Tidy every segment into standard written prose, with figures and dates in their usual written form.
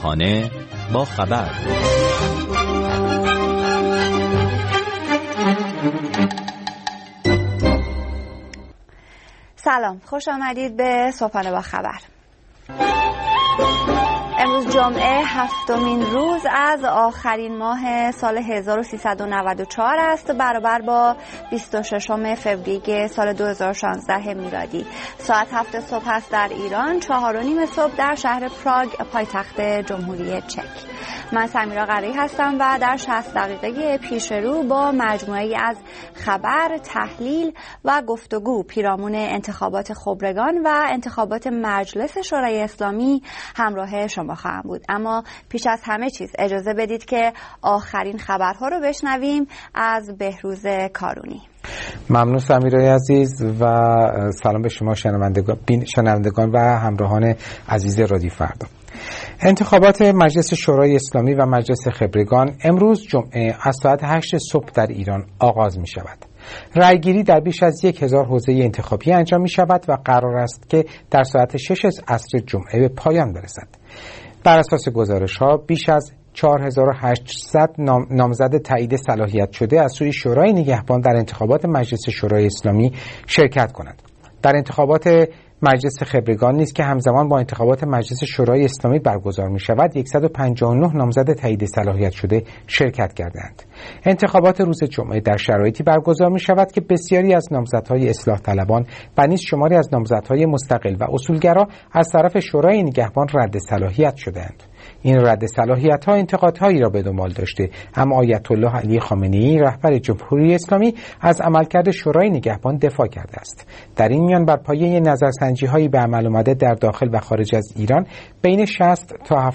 همراهانه با خبر. سلام، خوش آمدید به صبحانه با خبر. امروز جمعه هفتمین روز از آخرین ماه سال 1394 است، برابر با 26 فوریه سال 2016 میلادی. ساعت 7 صبح است در ایران، 4:30 صبح در شهر پراگ پایتخت جمهوری چک. من سمیرا قری هستم و در 60 دقیقه پیش رو با مجموعه‌ای از خبر، تحلیل و گفتگو پیرامون انتخابات خبرگان و انتخابات مجلس شورای اسلامی همراه شما خواهم بود. اما پیش از همه چیز اجازه بدید که آخرین خبرها رو بشنویم از بهروز کارونی. ممنون سمیرای عزیز و سلام به شما شنوندگان و همراهان عزیز رادیو فردا. انتخابات مجلس شورای اسلامی و مجلس خبرگان امروز جمعه از ساعت 8 صبح در ایران آغاز می شود. رأیگیری در بیش از 1000 حوزه انتخابی انجام می شود و قرار است که در ساعت 6 عصر جمعه به پایان برسد. بر اساس گزارش‌ها بیش از 4800 نامزد تایید صلاحیت شده از سوی شورای نگهبان در انتخابات مجلس شورای اسلامی شرکت کنند. در انتخابات مجلس خبرگان نیز که همزمان با انتخابات مجلس شورای اسلامی برگزار می شود 159 نامزد تایید صلاحیت شده شرکت کردند. انتخابات روز جمعه در شرایطی برگزار می شود که بسیاری از نامزدهای اصلاح طلبان و نیز شماری از نامزدهای مستقل و اصولگرا از طرف شورای نگهبان رد صلاحیت شدند. این رد صلاحیت‌ها انتقادهایی را به دنبال داشته، اما آیت الله علی خامنه‌ای رهبر جمهوری اسلامی از عملکرد شورای نگهبان دفاع کرده است. در این میان بر پایه نظرسنجی‌هایی به عمل آمده در داخل و خارج از ایران بین 60 تا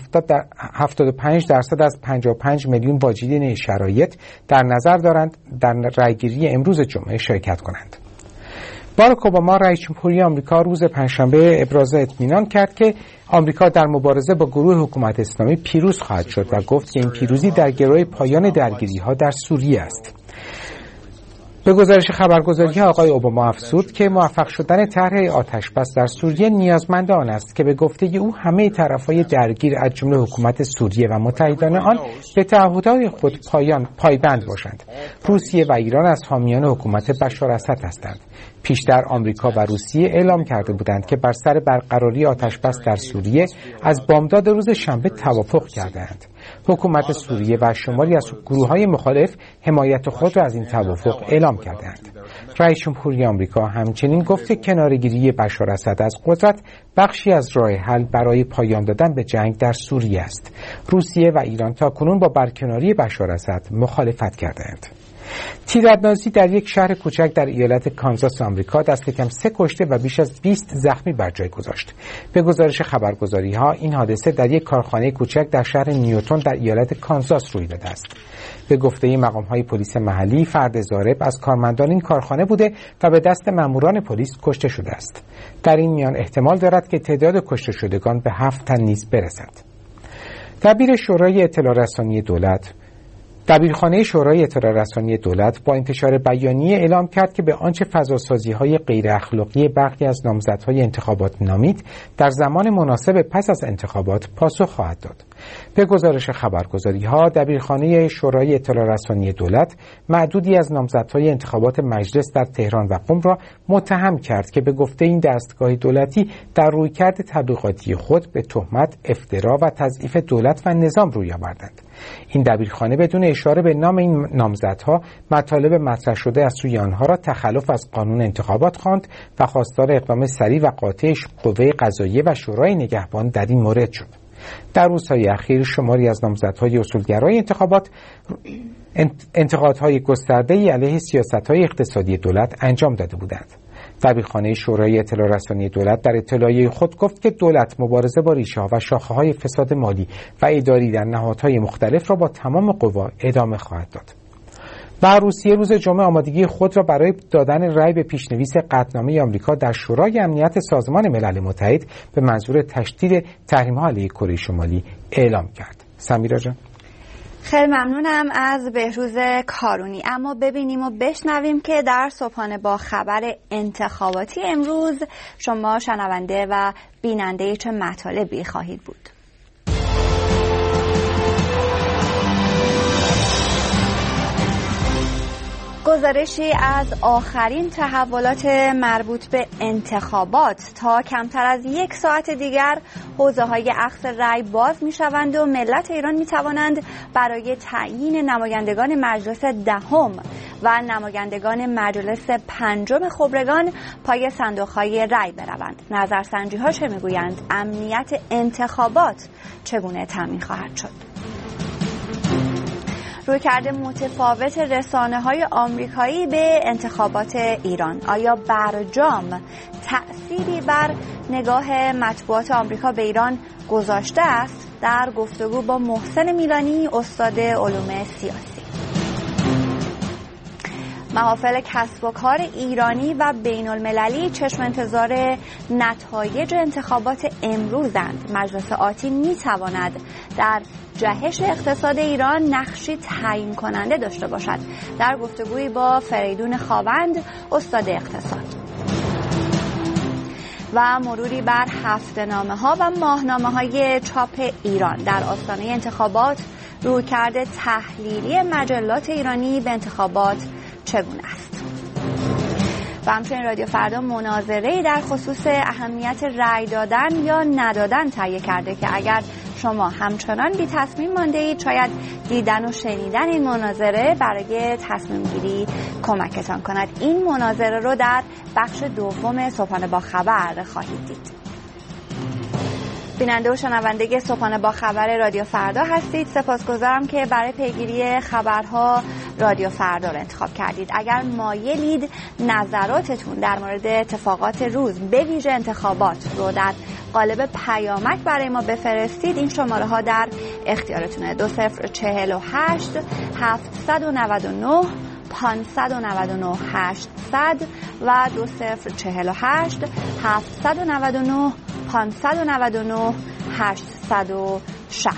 75% از 55 میلیون واجدین شرایط در نظر دارند در رأیگیری امروز جمعه شرکت کنند. باراک اوباما رئیس جمهوری آمریکا روز پنجشنبه ابراز اطمینان کرد که آمریکا در مبارزه با گروه حکومت اسلامی پیروز خواهد شد و گفت که این پیروزی در گرو پایان درگیری‌ها در سوریه است. به گزارش خبرگزاری آقای اوباما افزود که موفق شدن طرح آتشبس در سوریه نیازمند آن است که به گفته او همه طرف‌های درگیر از جمله حکومت سوریه و متحدان آن به تعهدات خود پایبند باشند. روسیه و ایران از حامیان حکومت بشار اسد هستند. پیشتر آمریکا و روسیه اعلام کرده بودند که بر سر برقراری آتشبس در سوریه از بامداد روز شنبه توافق کردند. حکومت سوریه و شماری از گروه‌های مخالف حمایت خود را از این توافق اعلام کردند. رئیس جمهوری آمریکا همچنین گفت که کناره‌گیری بشار اسد از قدرت بخشی از راه حل برای پایان دادن به جنگ در سوریه است. روسیه و ایران تاکنون با برکناری بشار اسد مخالفت کردند. تیراندازی در یک شهر کوچک در ایالت کانزاس آمریکا دست کم 3 کشته و بیش از 20 زخمی بر جای گذاشت. به گزارش خبرگزاری‌ها این حادثه در یک کارخانه کوچک در شهر نیوتن در ایالت کانزاس روی داده است. به گفته مقام‌های پلیس محلی فرد ضارب از کارمندان این کارخانه بوده و به دست ماموران پلیس کشته شده است. در این میان احتمال دارد که تعداد کشته شدگان به 7 تن نیز برسد. دبیر شورای اطلاع رسانی دولت دبیرخانه شورای اطلاع رسانی دولت با انتشار بیانیه اعلام کرد که به آنچه فضاسازی‌های غیر اخلاقی برخی از نامزدهای انتخابات نامید در زمان مناسب پس از انتخابات پاسخ خواهد داد. به گزارش خبرگزاری‌ها دبیرخانه شورای اطلاع رسانی دولت معدودی از نامزدهای انتخابات مجلس در تهران و قم را متهم کرد که به گفته این دستگاه دولتی در رویکرد تبلیغاتی خود به تهمت، افترا و تضعیف دولت و نظام روی آوردند. این دبیرخانه بدون اشاره به نام این نامزدها مطالب مطرح شده از سوی آنها را تخلف از قانون انتخابات خواند و خواستار اقدام سریع و قاطع قوه قضاییه و شورای نگهبان در این مورد شد. در روزهای اخیر شماری از نامزدهای اصولگرای انتخابات انتقادهای گسترده‌ای علیه سیاست‌های اقتصادی دولت انجام داده بودند. دبیرخانه شورای اطلاع رسانی دولت در اطلاعیه خود گفت که دولت مبارزه با ریشه‌ها و شاخه‌های فساد مالی و اداری در نهادهای مختلف را با تمام قوا ادامه خواهد داد. و روسیه روز جمعه آمادگی خود را برای دادن رأی به پیشنویس قطعنامه آمریکا در شورای امنیت سازمان ملل متحد به منظور تشدید تحریم‌ها علیه کره شمالی اعلام کرد. سمیرا جان. خیلی ممنونم از بهروز کارونی. اما ببینیم و بشنویم که در صبحانه با خبر انتخاباتی امروز شما شنونده و بیننده چه مطالبی خواهید بود. گزارشی از آخرین تحولات مربوط به انتخابات. تا کمتر از یک ساعت دیگر حوزه‌های اخذ رأی باز می‌شوند و ملت ایران می‌توانند برای تعیین نمایندگان مجلس دهم و نمایندگان مجلس پنجم خبرگان پای صندوق‌های رأی بروند. نظرسنجی‌ها چه می‌گویند؟ امنیت انتخابات چگونه تامین خواهد شد؟ رویکرد متفاوت رسانه‌های آمریکایی به انتخابات ایران. آیا برجام تأثیری بر نگاه مطبوعات آمریکا به ایران گذاشته است؟ در گفتگو با محسن میلانی، استاد علوم سیاسی. محافل کسب و کار ایرانی و بین المللی چشم انتظار نتایج انتخابات امروزند. مجلس آتی میتواند در جهش اقتصاد ایران نقشی تعیین کننده داشته باشد. در گفتگویی با فریدون خاوند، استاد اقتصاد. و مروری بر هفته‌نامه‌ها و ماهنامه‌های چاپ ایران. در آستانه انتخابات رویکرد تحلیلی مجلات ایرانی به انتخابات چگونه است؟ و همچنین رادیو فردا مناظره‌ای در خصوص اهمیت رأی دادن یا ندادن تهیه کرده که اگر شما همچنان بی تصمیم مانده اید، شاید دیدن و شنیدن این مناظره برای تصمیم گیری کمکتان کند. این مناظره رو در بخش دوم صبحانه با خبر خواهید دید. بیننده و شنونده صبحانه با خبر رادیو فردا هستید. سپاسگزارم که برای پیگیری خبرها رادیو فردا رو انتخاب کردید. اگر مایلید نظراتتون در مورد اتفاقات روز به ویژه انتخابات رو در قالب پیامک برای ما بفرستید، این شماره ها در اختیارتونه: 2048 799 599 800 و 2048 799 599 860.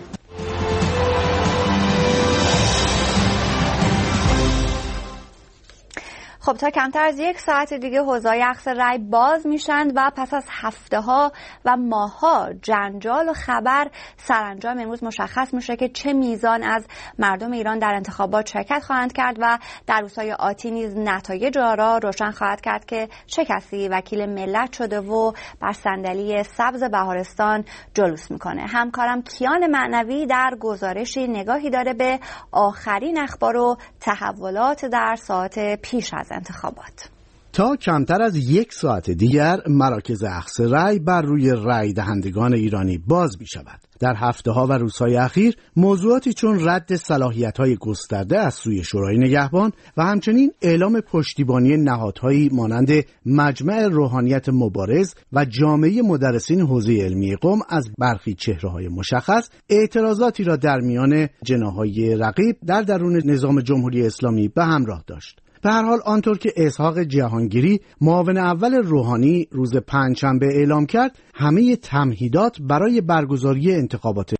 خب تا کمتر از یک ساعت دیگه حوزه‌های اخذ رأی باز میشن و پس از هفته‌ها و ماه‌ها جنجال و خبر سرانجام امروز مشخص میشه که چه میزان از مردم ایران در انتخابات شرکت خواهند کرد و در روزهای آتی نیز نتایج آرا روشن خواهد کرد که چه کسی وکیل ملت شده و بر صندلی سبز بهارستان جلوس میکنه. همکارم کیان معنوی در گزارشی نگاهی داره به آخرین اخبار و تحولات در ساعات پیش از انتخابات. تا کمتر از یک ساعت دیگر مراکز اخذ رأی بر روی رأی دهندگان ایرانی باز می شود. در هفته‌ها و روزهای اخیر موضوعاتی چون رد صلاحیت‌های گسترده از سوی شورای نگهبان و همچنین اعلام پشتیبانی نهادهایی مانند مجمع روحانیت مبارز و جامعه مدرسین حوزه علمی قم از برخی چهره‌های مشخص اعتراضاتی را در میان جناح‌های رقیب در درون نظام جمهوری اسلامی به همراه داشت. به هر حال آنطور که اسحاق جهانگیری معاون اول روحانی روز پنجشنبه اعلام کرد، همه تمهیدات برای برگزاری انتخابات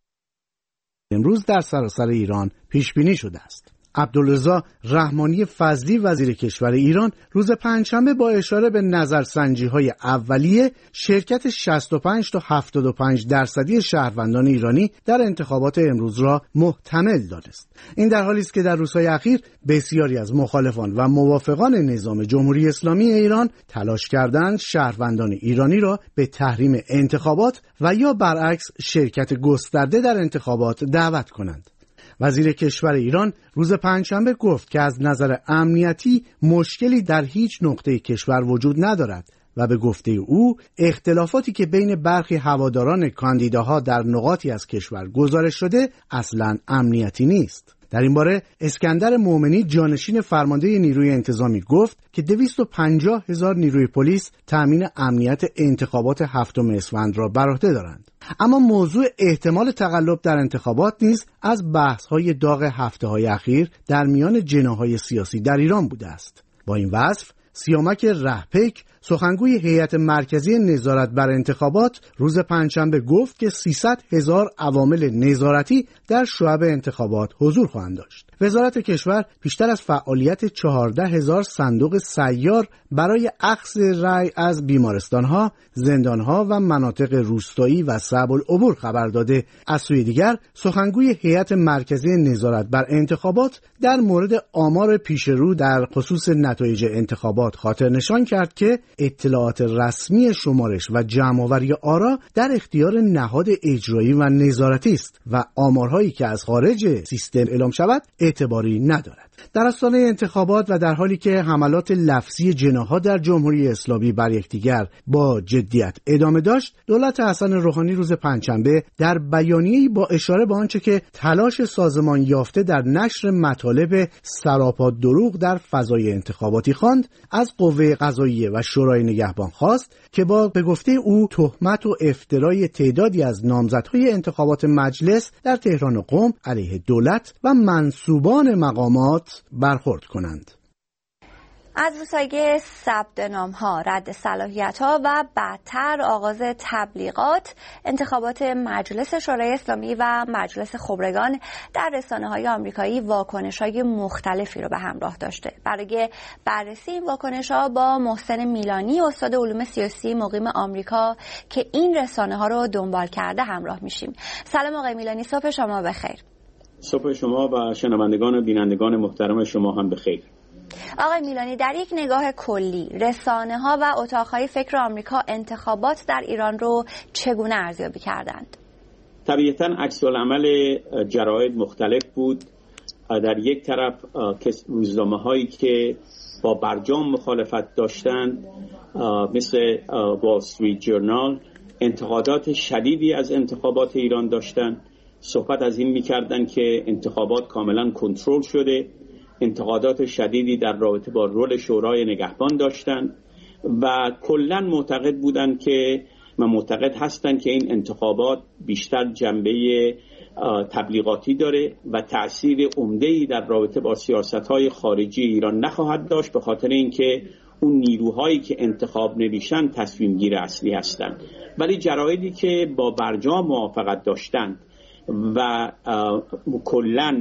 امروز در سراسر ایران پیش بینی شده است. عبدالرضا رحمانی فضلی وزیر کشور ایران روز پنجشنبه با اشاره به نظرسنجی‌های اولیه شرکت 65 تا 75% شهروندان ایرانی در انتخابات امروز را محتمل دانست. این در حالی است که در روزهای اخیر بسیاری از مخالفان و موافقان نظام جمهوری اسلامی ایران تلاش کردند شهروندان ایرانی را به تحریم انتخابات و یا برعکس شرکت گسترده در انتخابات دعوت کنند. وزیر کشور ایران روز پنجشنبه گفت که از نظر امنیتی مشکلی در هیچ نقطه کشور وجود ندارد و به گفته او اختلافاتی که بین برخی هواداران کاندیداها در نقاطی از کشور گزارش شده اصلاً امنیتی نیست. در این باره اسکندر مومنی جانشین فرمانده نیروی انتظامی گفت که 250,000 نیروی پلیس تأمین امنیت انتخابات 7 اسفند را بر عهده دارند. اما موضوع احتمال تقلب در انتخابات نیز از بحث‌های داغ هفته‌های اخیر در میان جناح‌های سیاسی در ایران بوده است. با این وصف سیامک رهپیک سخنگوی هیئت مرکزی نظارت بر انتخابات روز پنجشنبه گفت که 300,000 عوامل نظارتی در شعب انتخابات حضور خواهند داشت. وزارت کشور پیشتر از فعالیت 14,000 صندوق سیار برای اخذ رأی از بیمارستان‌ها، زندان‌ها و مناطق روستایی و صعب العبور خبر داده. از سوی دیگر سخنگوی هیئت مرکزی نظارت بر انتخابات در مورد آمار پیشرو در خصوص نتایج انتخابات خاطر نشان کرد که اطلاعات رسمی شمارش و جمع‌آوری آرا در اختیار نهاد اجرایی و نظارتی است و آمارهایی که از خارج سیستم اعلام شود اعتباری ندارد. در آستانه انتخابات و در حالی که حملات لفظی جناح‌ها در جمهوری اسلامی بر یکدیگر با جدیت ادامه داشت، دولت حسن روحانی روز پنجشنبه در بیانیه‌ای با اشاره به آنچه که تلاش سازمان یافته در نشر مطالب سراپا دروغ در فضای انتخاباتی خواند، از قوه قضاییه و شورای نگهبان خواست که به گفته او تهمت و افترای تعدادی از نامزدهای انتخابات مجلس در تهران و قم علیه دولت و منصوبان مقامات برخورد کنند. از روسایی ثبت نام‌ها، رد صلاحیت‌ها و بعدتر آغاز تبلیغات، انتخابات مجلس شورای اسلامی و مجلس خبرگان در رسانه‌های آمریکایی واکنش‌های مختلفی رو به همراه داشته. برای بررسی این واکنش‌ها با محسن میلانی، استاد علوم سیاسی مقیم آمریکا که این رسانه‌ها رو دنبال کرده همراه میشیم. سلام آقای میلانی، صبح شما بخیر. صبح شما و شنوندگان و بینندگان محترم شما هم بخیر. آقای میلانی، در یک نگاه کلی رسانه‌ها و اتاق‌های فکر آمریکا انتخابات در ایران رو چگونه ارزیابی کردند؟ طبیعتاً عکس‌العمل جراید مختلف بود. در یک طرف روزنامه‌هایی که با برجام مخالفت داشتند مثل وال استریت جورنال انتقادات شدیدی از انتخابات ایران داشتند. صحبت از این می‌کردند که انتخابات کاملاً کنترل شده. انتقادات شدیدی در رابطه با رول شورای نگهبان داشتند و کلاً معتقد بودند که معتقد هستند که این انتخابات بیشتر جنبه تبلیغاتی داره و تأثیر عمده‌ای در رابطه با سیاست‌های خارجی ایران نخواهد داشت، به خاطر اینکه اون نیروهایی که انتخاب نمیشن تصمیم گیر اصلی هستند. ولی جرایدی که با برجام موافقت داشتند و کلاً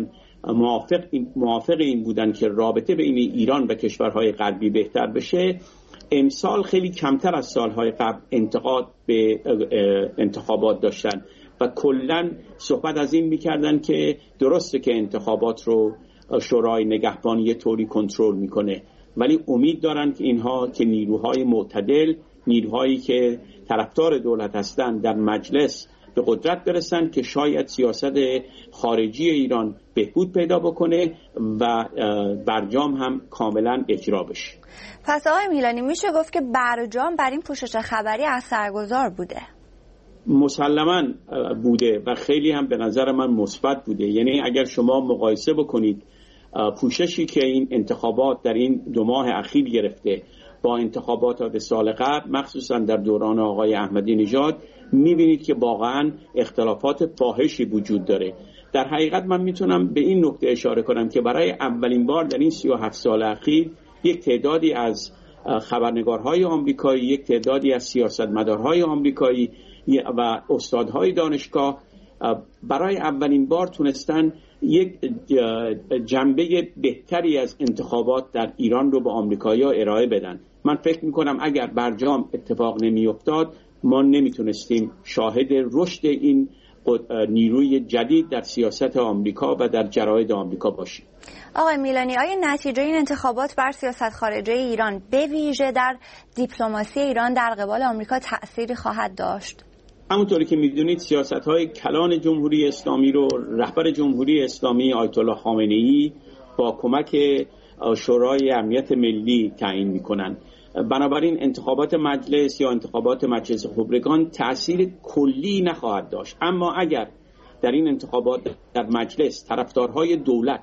موافق این بودن که رابطه بین ایران و کشورهای غربی بهتر بشه، امسال خیلی کمتر از سالهای قبل انتقاد به انتخابات داشتن و کلاً صحبت از این میکردن که درسته که انتخابات رو شورای نگهبان یه طوری کنترل میکنه، ولی امید دارن که اینها که نیروهای معتدل، نیروهایی که طرفدار دولت هستن در مجلس به قدرت برسن که شاید سیاست خارجی ایران بهبود پیدا بکنه و برجام هم کاملا اجرا بشه. پس آقای میلانی میشه گفت که برجام بر این پوشش خبری اثرگذار بوده؟ مسلماً بوده و خیلی هم به نظر من مثبت بوده. یعنی اگر شما مقایسه بکنید پوششی که این انتخابات در این 2 ماه اخیر گرفته با انتخابات سال قبل، مخصوصا در دوران آقای احمدی نژاد، میبینید که واقعا اختلافات فاحشی وجود داره. در حقیقت من میتونم به این نکته اشاره کنم که برای اولین بار در این 37 سال اخیر یک تعدادی از خبرنگارهای آمریکایی، یک تعدادی از سیاستمدارهای آمریکایی و استادهای دانشگاه برای اولین بار تونستن یک جنبه بهتری از انتخابات در ایران رو به آمریکایی‌ها ارائه بدن. من فکر میکنم اگر برجام اتفاق نمیافتاد ما نمیتونستیم شاهد رشد این نیروی جدید در سیاست آمریکا و در جراید آمریکا باشیم. آقای میلانی، آیا نتیجه این انتخابات بر سیاست خارجی ایران به ویژه در دیپلماسی ایران در قبال آمریکا تأثیری خواهد داشت؟ همونطوری که میدونید سیاست‌های کلان جمهوری اسلامی رو رهبر جمهوری اسلامی آیت الله خامنه‌ای با کمک شورای امنیت ملی تعیین میکنن. بنابراین انتخابات مجلس یا انتخابات مجلس خبرگان تأثیر کلی نخواهد داشت. اما اگر در این انتخابات در مجلس طرفدارهای دولت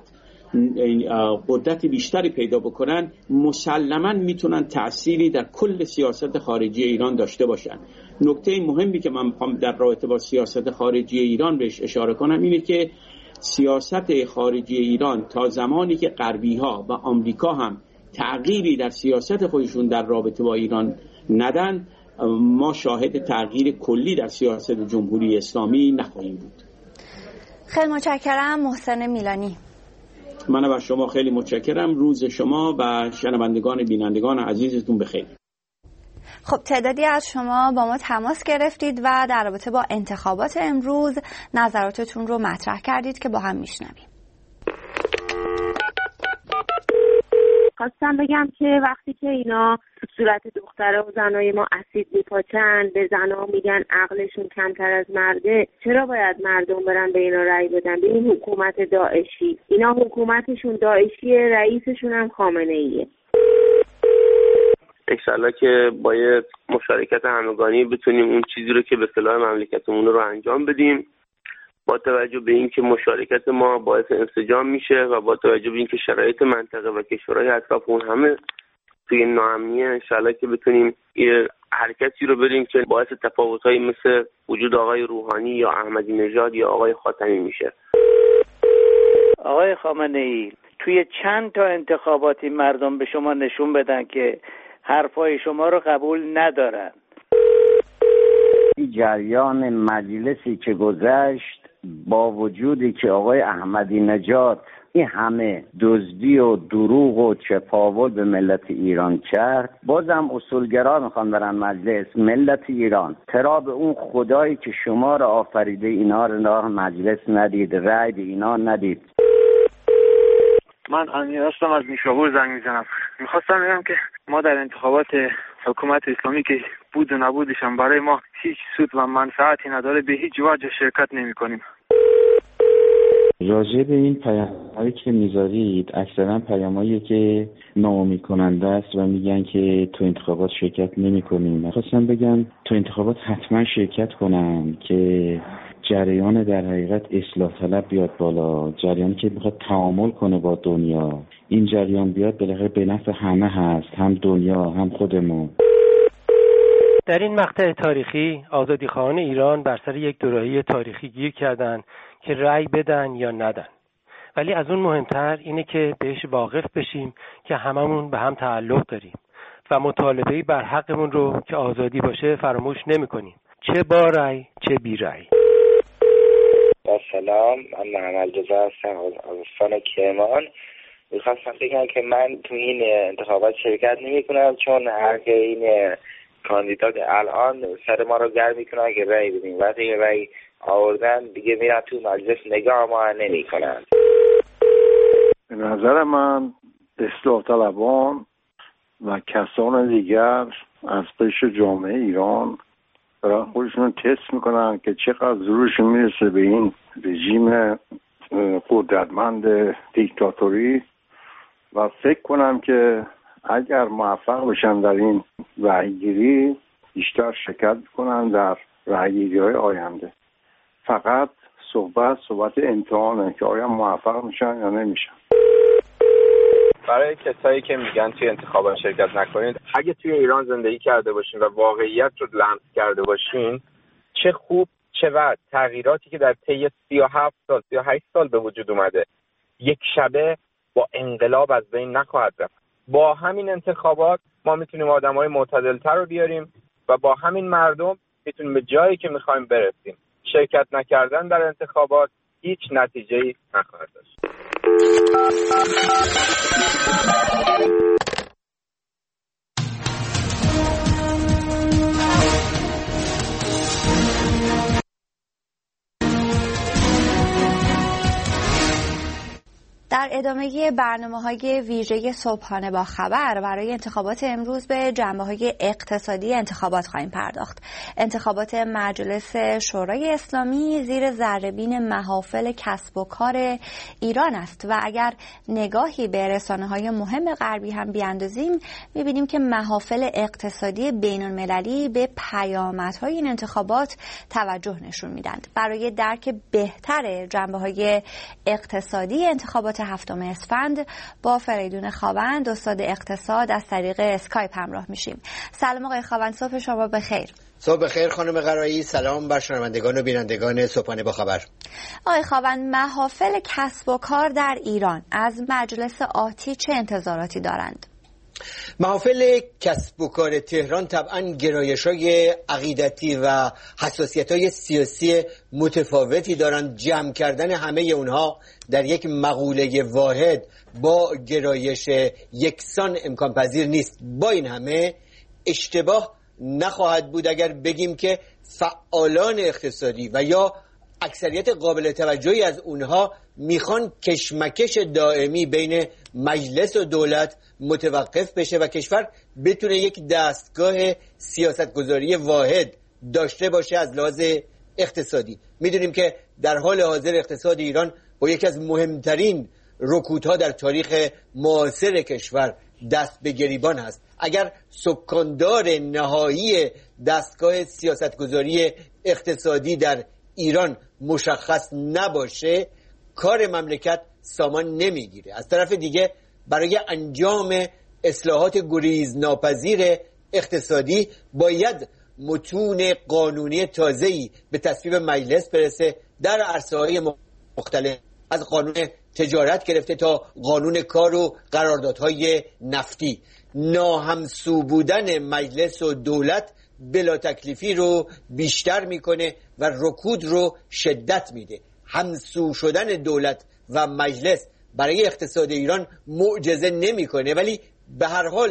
قدرت بیشتری پیدا بکنن، مسلماً میتونن تأثیری در کل سیاست خارجی ایران داشته باشن. نکته مهمی که من میخوام در رابطه با سیاست خارجی ایران بهش اشاره کنم اینه که سیاست خارجی ایران تا زمانی که غربی‌ها و آمریکا هم تغییری در سیاست خودشون در رابطه با ایران ندن، ما شاهد تغییر کلی در سیاست جمهوری اسلامی نخواهیم بود. خیلی متشکرم. محسن میلانی. من و شما خیلی متشکرم. روز شما و شنوندگان بینندگان عزیزتون بخیر. خب تعدادی از شما با ما تماس گرفتید و در رابطه با انتخابات امروز نظراتتون رو مطرح کردید که با هم میشنویم. خواستم بگم که وقتی که اینا تو صورت دختره و زنای ما اسید میپاچن، به زنها میگن عقلشون کمتر از مرده، چرا باید مردم برن به اینا رأی بدن؟ به این حکومت داعشی، اینا حکومتشون داعشیه، رئیسشون هم خامنه ایه. انشالله که با مشارکت همگانی بتونیم اون چیزی رو که به صلاح مملکتمون رو انجام بدیم، با توجه به اینکه مشارکت ما باعث انسجام میشه و با توجه به اینکه شرایط منطقه و کشورهای اطراف اون همه توی ناامنیه، انشالله که بتونیم یه حرکتی رو بریم که باعث تفاوت‌هایی مثل وجود آقای روحانی یا احمدی نژاد یا آقای خاتمی میشه. آقای خامنه‌ای، توی چند تا انتخاباتی مردم به شما نشون بدن که حرفای شما رو قبول ندارن. جریان مجلسی که گذشت، با وجودی که آقای احمدی نژاد این همه دزدی و دروغ و چپاول به ملت ایران کرد، بازم اصولگرا میخوان برن مجلس. ملت ایران، چرا به اون خدایی که شما را آفریده اینا رو مجلس ندید، رأی به اینا ندید؟ من امیر هستم، از نیشابور زنگ میزنم. میخواستم بگم که ما در انتخابات حکومت اسلامی که بود و نبودش هم برای ما هیچ سود و منفعتی نداره، به هیچ وجه شرکت نمی کنیم. راجع به این پیام‌هایی که میذارید، اکثرا پیام‌هایی که ناامید کننده است و میگن که تو انتخابات شرکت نمی کنیم. خواستم بگم تو انتخابات حتما شرکت کنن که جریان در حقیقت اصلاح طلب بیاد بالا، جریانی که میخواد تعامل کنه با دنیا. این جریان بیاد بالاخره به نفع همه هست، هم دنیا هم خودمون. در این مقطع تاریخی آزادیخواهان ایران بر سر یک دوراهی تاریخی گیر کردن که رأی بدن یا ندن. ولی از اون مهمتر اینه که بهش واقف بشیم که هممون به هم تعلق داریم و مطالبه‌ای بر حقمون رو که آزادی باشه فراموش نمی‌کنیم، چه با رأی چه بی رأی. سلام، من محمد رضا هستم از استان کرمان. میخواستم بگم که من تو این انتخابات شرکت نمی کنم، چون هر که این کاندیدات الان سر ما رو گرم میکنن که رأی بدیم، وقتی رأی آوردن دیگه میرن تو مجلس نگاه ما نمی کنن. به نظر من اصلاح طلبان و کسان دیگر از قشر جامعه ایران برای خودشون تست میکنن که چقدر زورشون میرسه به این رژیم قدرتمند دیکتاتوری و فکر کنم که اگر موفق بشن در این رأیگیری بیشتر شرکت کنن در رأیگیری‌های آینده. فقط صحبت امتحانه که آیا موفق میشن یا نمیشن. برای کسایی که میگن توی انتخابات شرکت نکنید، اگه توی ایران زندگی کرده باشین و واقعیت رو لمس کرده باشین، چه خوب چه بد تغییراتی که در طی 37 سال 38 سال به وجود اومده یک شبه با انقلاب از بین نخواهد رفت. با همین انتخابات ما میتونیم آدمای معتدل‌تر رو بیاریم و با همین مردم میتونیم به جایی که میخوایم برسیم. شرکت نکردن در انتخابات هیچ نتیجه‌ای نخواهد داشت. در ادامه برنامه‌های ویژه صبحانه با خبر برای انتخابات امروز به جنبه‌های اقتصادی انتخابات خواهیم پرداخت. انتخابات مجلس شورای اسلامی زیر ذره‌بین محافل کسب و کار ایران است و اگر نگاهی به رسانه‌های مهم غربی هم بیاندازیم می‌بینیم که محافل اقتصادی بین‌المللی به پیامدهای این انتخابات توجه نشون میدند. برای درک بهتر جنبه‌های اقتصادی انتخابات هفتم اسفند با فریدون خاوند، استاد اقتصاد، از طریق اسکایپ همراه میشیم. سلام آقای خاوند، صبح شما بخیر. صبح بخیر خانم قرایی، سلام بر شنوندگان و بینندگان صبحانه با خبر. آقای خاوند، محافل کسب و کار در ایران از مجلس آتی چه انتظاراتی دارند؟ محافل کسب و کار تهران طبعا گرایش‌های عقیدتی و حساسیت‌های سیاسی متفاوتی دارند. جمع کردن همه اونها در یک مقوله واحد با گرایش یکسان امکان پذیر نیست. با این همه اشتباه نخواهد بود اگر بگیم که فعالان اقتصادی و یا اکثریت قابل توجهی از اونها میخوان کشمکش دائمی بین مجلس و دولت متوقف بشه و کشور بتونه یک دستگاه سیاستگذاری واحد داشته باشه. از لحاظ اقتصادی میدونیم که در حال حاضر اقتصاد ایران با یکی از مهمترین رکودها در تاریخ معاصر کشور دست به گریبان هست. اگر سکاندار نهایی دستگاه سیاستگذاری اقتصادی در ایران مشخص نباشه کار مملکت سامان نمیگیره. از طرف دیگه برای انجام اصلاحات گریزناپذیر اقتصادی باید متون قانونی تازه‌ای به تصویب مجلس برسه در عرصه‌های مختلف، از قانون تجارت گرفته تا قانون کار و قراردادهای نفتی. ناهمسو بودن مجلس و دولت بلا تکلیفی رو بیشتر میکنه و رکود رو شدت میده. همسو شدن دولت و مجلس برای اقتصاد ایران معجزه نمیکنه، ولی به هر حال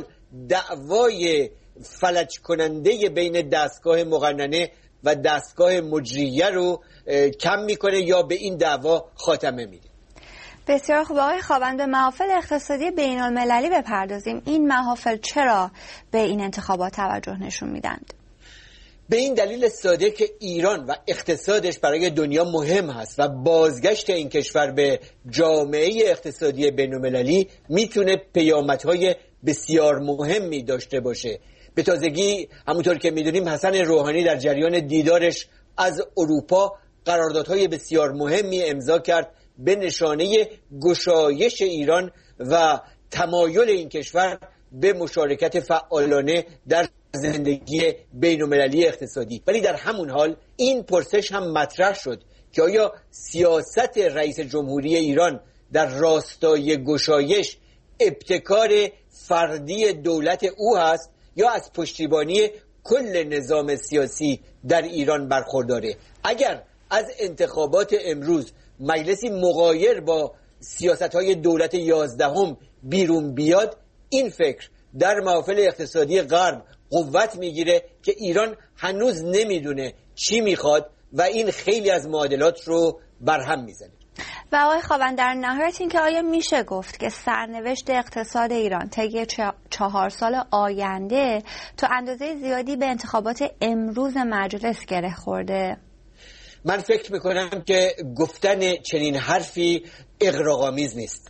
دعوای فلج کننده بین دستگاه مقننه و دستگاه مجریه رو کم میکنه یا به این دعوا خاتمه میده. بسیار خوب. آقای خاوند، به محافل اقتصادی بین المللی بپردازیم. این محافل چرا به این انتخابات توجه نشون میدند؟ به این دلیل ساده که ایران و اقتصادش برای دنیا مهم هست و بازگشت این کشور به جامعه اقتصادی بین المللی میتونه پیامدهای بسیار مهمی داشته باشه. به تازگی همونطور که میدونیم حسن روحانی در جریان دیدارش از اروپا قراردادهای بسیار مهمی امضا کرد به نشانه گشایش ایران و تمایل این کشور به مشارکت فعالانه در زندگی بین‌المللی اقتصادی. ولی در همون حال این پرسش هم مطرح شد که آیا سیاست رئیس جمهوری ایران در راستای گشایش ابتکار فردی دولت او هست یا از پشتیبانی کل نظام سیاسی در ایران برخورداره؟ اگر از انتخابات امروز مجلسی مغایر با سیاست‌های دولت 11 بیرون بیاد، این فکر در محافل اقتصادی غرب قوت میگیره که ایران هنوز نمیدونه چی میخواد و این خیلی از معادلات رو برهم میزنه. و آقای خاوند، در نهایت این که آیا میشه گفت که سرنوشت اقتصاد ایران طی 4 سال آینده تا اندازه زیادی به انتخابات امروز مجلس گره خورده؟ من فکر میکنم که گفتن چنین حرفی اغراق‌آمیز نیست.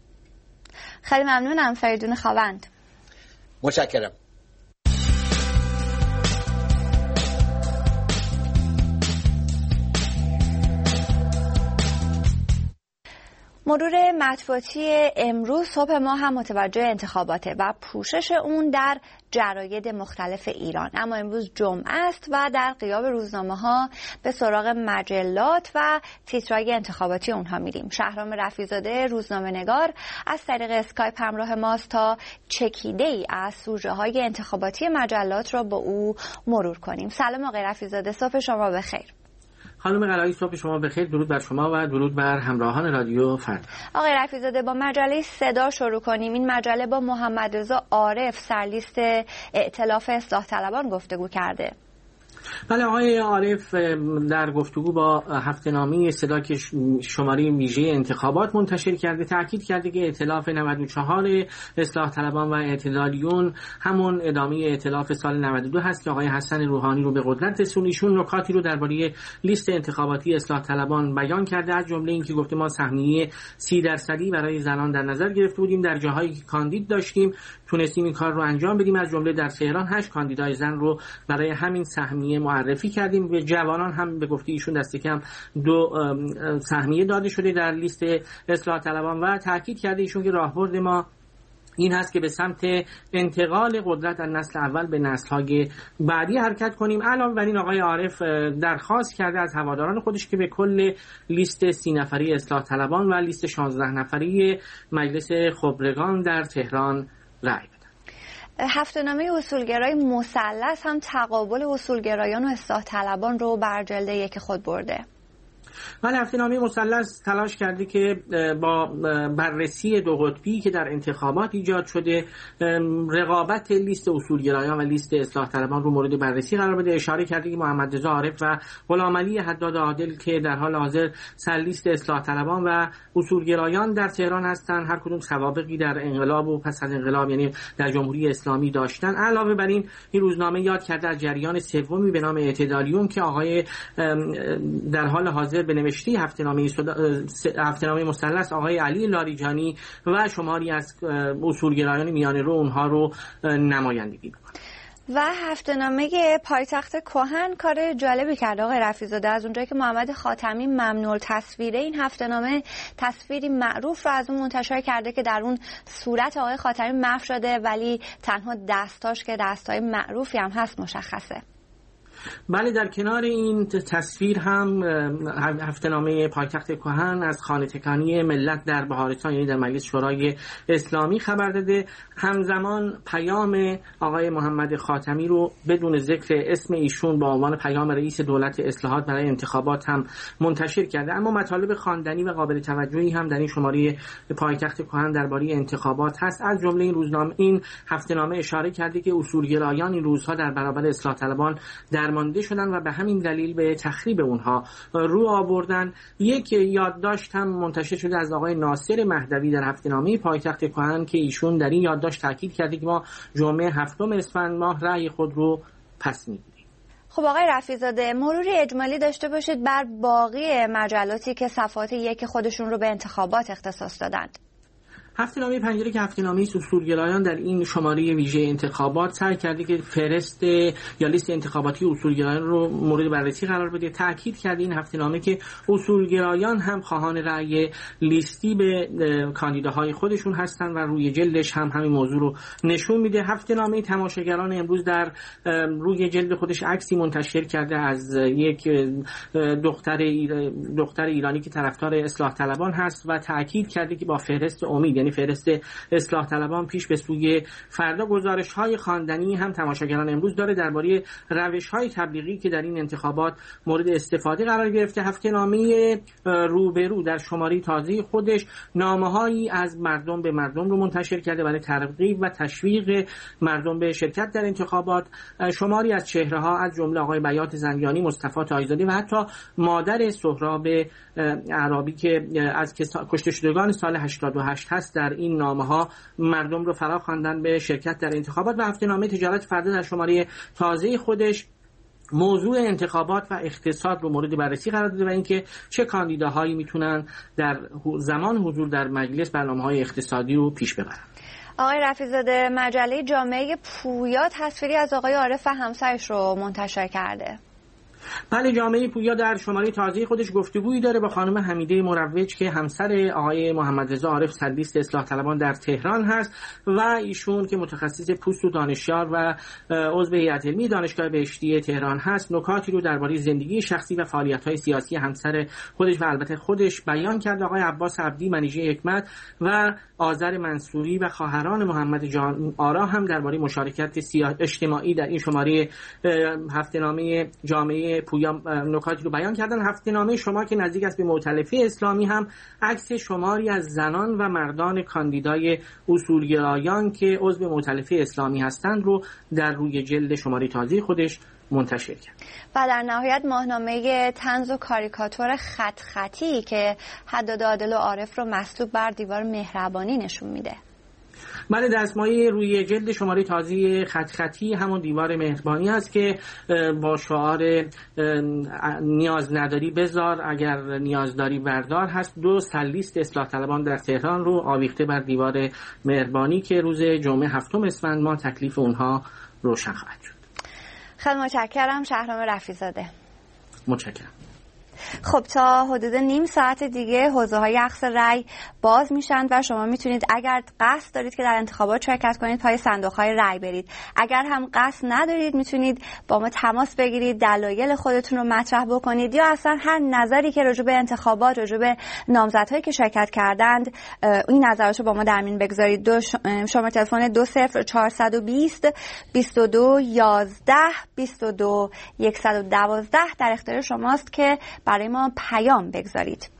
خیلی ممنونم فریدون خاوند. متشکرم. مرور مطبوعاتی امروز صبح ما هم متوجه انتخاباته و پوشش اون در جراید مختلف ایران. اما امروز جمعه است و در غیاب روزنامه‌ها به سراغ مجلات و تیترهای انتخاباتی اونها میریم. شهرام رفیع‌زاده روزنامه‌نگار از طریق اسکایپ همراه ماست تا چکیده‌ای از سوژه‌های انتخاباتی مجلات را با او مرور کنیم. سلام آقای رفیع‌زاده، صبح شما بخیر. خانم قلایی، صبح شما بخیر. درود بر شما و درود بر همراهان رادیو فردا. آقای رفیع‌زاده، با مجله صدا شروع کنیم. این مجله با محمدرضا عارف سرلیست ائتلاف اصلاح طلبان گفتگو کرده. بله، آقای عارف در گفتگو با هفته‌نامه صدا که شماره ویژه انتخابات منتشر کرده تاکید کرده که ائتلاف 94 اصلاح طلبان و اعتدالیون همون ادامه ائتلاف سال 92 هست که آقای حسن روحانی رو به قدرت رسوند. ایشون نکاتی رو درباره لیست انتخاباتی اصلاح طلبان بیان کرده، از جمله اینکه گفته ما سهمیه 30% برای زنان در نظر گرفته بودیم، در جاهایی که کاندید داشتیم تونستیم این کار رو انجام بدیم. از جمله در تهران 8 کاندیدای زن رو برای همین سهمیه معرفی کردیم. به جوانان هم به گفته ایشون دست کم 2 سهمیه داده شده در لیست اصلاح طلبان و تاکید کرده ایشون که راهبرد ما این هست که به سمت انتقال قدرت از نسل اول به نسل‌های بعدی حرکت کنیم. علاوه بر این آقای عارف درخواست کرده از هواداران خودش که به کل لیست 30 نفری اصلاح طلبان و لیست 16 نفری مجلس خبرگان در تهران رأی بدن. هفته‌نامه اصولگرای مثلث هم تقابل اصولگرایان و اصلاح طلبان رو بر جلد 1 خود برده. ولی هفته‌نامه مثلث تلاش کرده که با بررسی دو قطبی که در انتخابات ایجاد شده رقابت لیست اصولگرایان و لیست اصلاح طلبان رو مورد بررسی قرار بده. اشاره کرده که محمد رضا عارف و غلامعلی حداد عادل که در حال حاضر سرلیست اصلاح طلبان و اصولگرایان در تهران هستند، هر کدوم سوابقی در انقلاب و پس از انقلاب یعنی در جمهوری اسلامی داشتن. علاوه بر این روزنامه یاد کرده از جریان سومی به نام اعتدالیون که آقای در حال حاضر به نوشته هفته‌نامه مثلث آقای علی لاریجانی و شماری از اصولگرایان میانه رو اونها رو نمایندگی می‌کنه. و هفته‌نامه پایتخت کهن کار جالبی کرده آقای رفیع‌زاده. از اونجایی که محمد خاتمی ممنوع تصویره، این هفته‌نامه تصویری معروف رو از اون منتشر کرده که در اون صورت آقای خاتمی محو شده ولی تنها دستاش که دستای معروفی هم هست مشخصه. بله، در کنار این تصویر هم هفته‌نامه پایتخت کهن از خانه تکانی ملت در بهارستان یعنی در مجلس شورای اسلامی خبر داده. همزمان پیام آقای محمد خاتمی رو بدون ذکر اسم ایشون با عنوان پیام رئیس دولت اصلاحات برای انتخابات هم منتشر کرده. اما مطالب خواندنی و قابل توجهی هم در این شماره پایتخت کهن درباره انتخابات هست. از جمله این هفته‌نامه اشاره کرده که اصولگرایان این روزها در برابر اصلاح طلبان درمانده شدن و به همین دلیل به تخریب اونها رو آوردن. یک یادداشت هم منتشر شده از آقای ناصر مهدوی در هفته‌نامه پایتخت کهن که ایشون در این یادداشت تاکید کرده که ما جمعه 7 اسفند ماه رأی خود رو پس می‌گیریم. خب آقای رفیع‌زاده، مروری اجمالی داشته باشید بر باقی مجلاتی که صفحات 1 خودشون رو به انتخابات اختصاص دادند. هفته‌نامه پنجره که هفته‌نامه اصولگرایان در این شماره ویژه انتخابات سعی کرده که فهرست یا لیست انتخاباتی اصولگرایان رو مورد بررسی قرار بده. تاکید کرده این هفته‌نامه که اصولگرایان هم خواهان رأی لیستی به کاندیداهای خودشون هستن و روی جلدش هم همین موضوع رو نشون میده. هفته‌نامه تماشاگران امروز در روی جلد خودش عکسی منتشر کرده از یک دختر ایرانی که طرفدار اصلاح طلبان هست و تاکید کرده که با فهرست امید یعنی فهرست اصلاح طلبان پیش به سوی فردا. گزارش‌های خواندنی هم تماشاگران امروز داره درباره روش‌های تبلیغی که در این انتخابات مورد استفاده قرار گرفته. هفته‌نامه روبرو در شماره تازه خودش نامه‌هایی از مردم به مردم رو منتشر کرده برای ترغیب و تشویق مردم به شرکت در انتخابات. شماری از چهره‌ها از جمله آقای بیات زنگیانی، مصطفی طاهی‌زاده و حتی مادر سهراب عرابی که از کشته شدگان سال 88 هست در این نامه‌ها مردم رو فرا خواندن به شرکت در انتخابات. و هفته‌نامه تجارت فردا در شماره تازه خودش موضوع انتخابات و اقتصاد رو مورد بررسی قرار داده و اینکه چه کاندیداهایی میتونن در زمان حضور در مجلس برنامه‌های اقتصادی رو پیش ببرن. آقای رفیع‌زاده، مجله جامعه پویا تصویری از آقای عارف و همسرش رو منتشر کرده. بله، جامعه پویا در شماره تازه خودش گفتگویی داره با خانم حمیده مروج که همسر آقای محمد رضا عارف سرلیست اصلاح طلبان در تهران هست و ایشون که متخصص پوست و دانشیار و عضو هیئت علمی دانشگاه بهشتی تهران هست نکاتی رو درباره زندگی شخصی و فعالیت‌های سیاسی همسر خودش و البته خودش بیان کرد. آقای عباس عبدی، منیژه حکمت و آذر منصوری و خواهران محمد جان آرا هم درباره مشارکت اجتماعی در این شماره هفته‌نامه جامعه پویا نکاتی رو بیان کردن. هفته‌نامه شما که نزدیک است به مؤتلفه اسلامی هم عکس شماری از زنان و مردان کاندیدای اصولگرایان که عضو مؤتلفه اسلامی هستند رو در روی جلد شماره تازه خودش منتشر کرد. و در نهایت ماهنامه طنز و کاریکاتور خط خطی که حداد عادل و عارف رو مصلوب بر دیوار مهربانی نشون میده. بله، دستمایه روی جلد شماره تازه خط خطی همون دیوار مهربانی هست که با شعار نیاز نداری بذار اگر نیاز داری بردار هست. 2 سرلیست اصلاح طلبان در تهران رو آویخته بر دیوار مهربانی که روز جمعه 7 اسفند ماه تکلیف اونها روشن خواهد شد. خیلی متشکرم شهرام رفیع‌زاده. متشکرم. خب تا حدود نیم ساعت دیگه حوزه‌های اخذ رأی باز میشن و شما میتونید اگر قصد دارید که در انتخابات شرکت کنید پای صندوق‌های رأی برید. اگر هم قصد ندارید میتونید با ما تماس بگیرید، دلایل خودتون رو مطرح بکنید یا اصلا هر نظری که راجع به انتخابات، راجع به نامزدهایی که شرکت کردند این نظرات رو با ما در میون بگذارید. شماره تلفن 20420 22 11 22 112 در اختیار شماست که برای ما پیام بگذارید.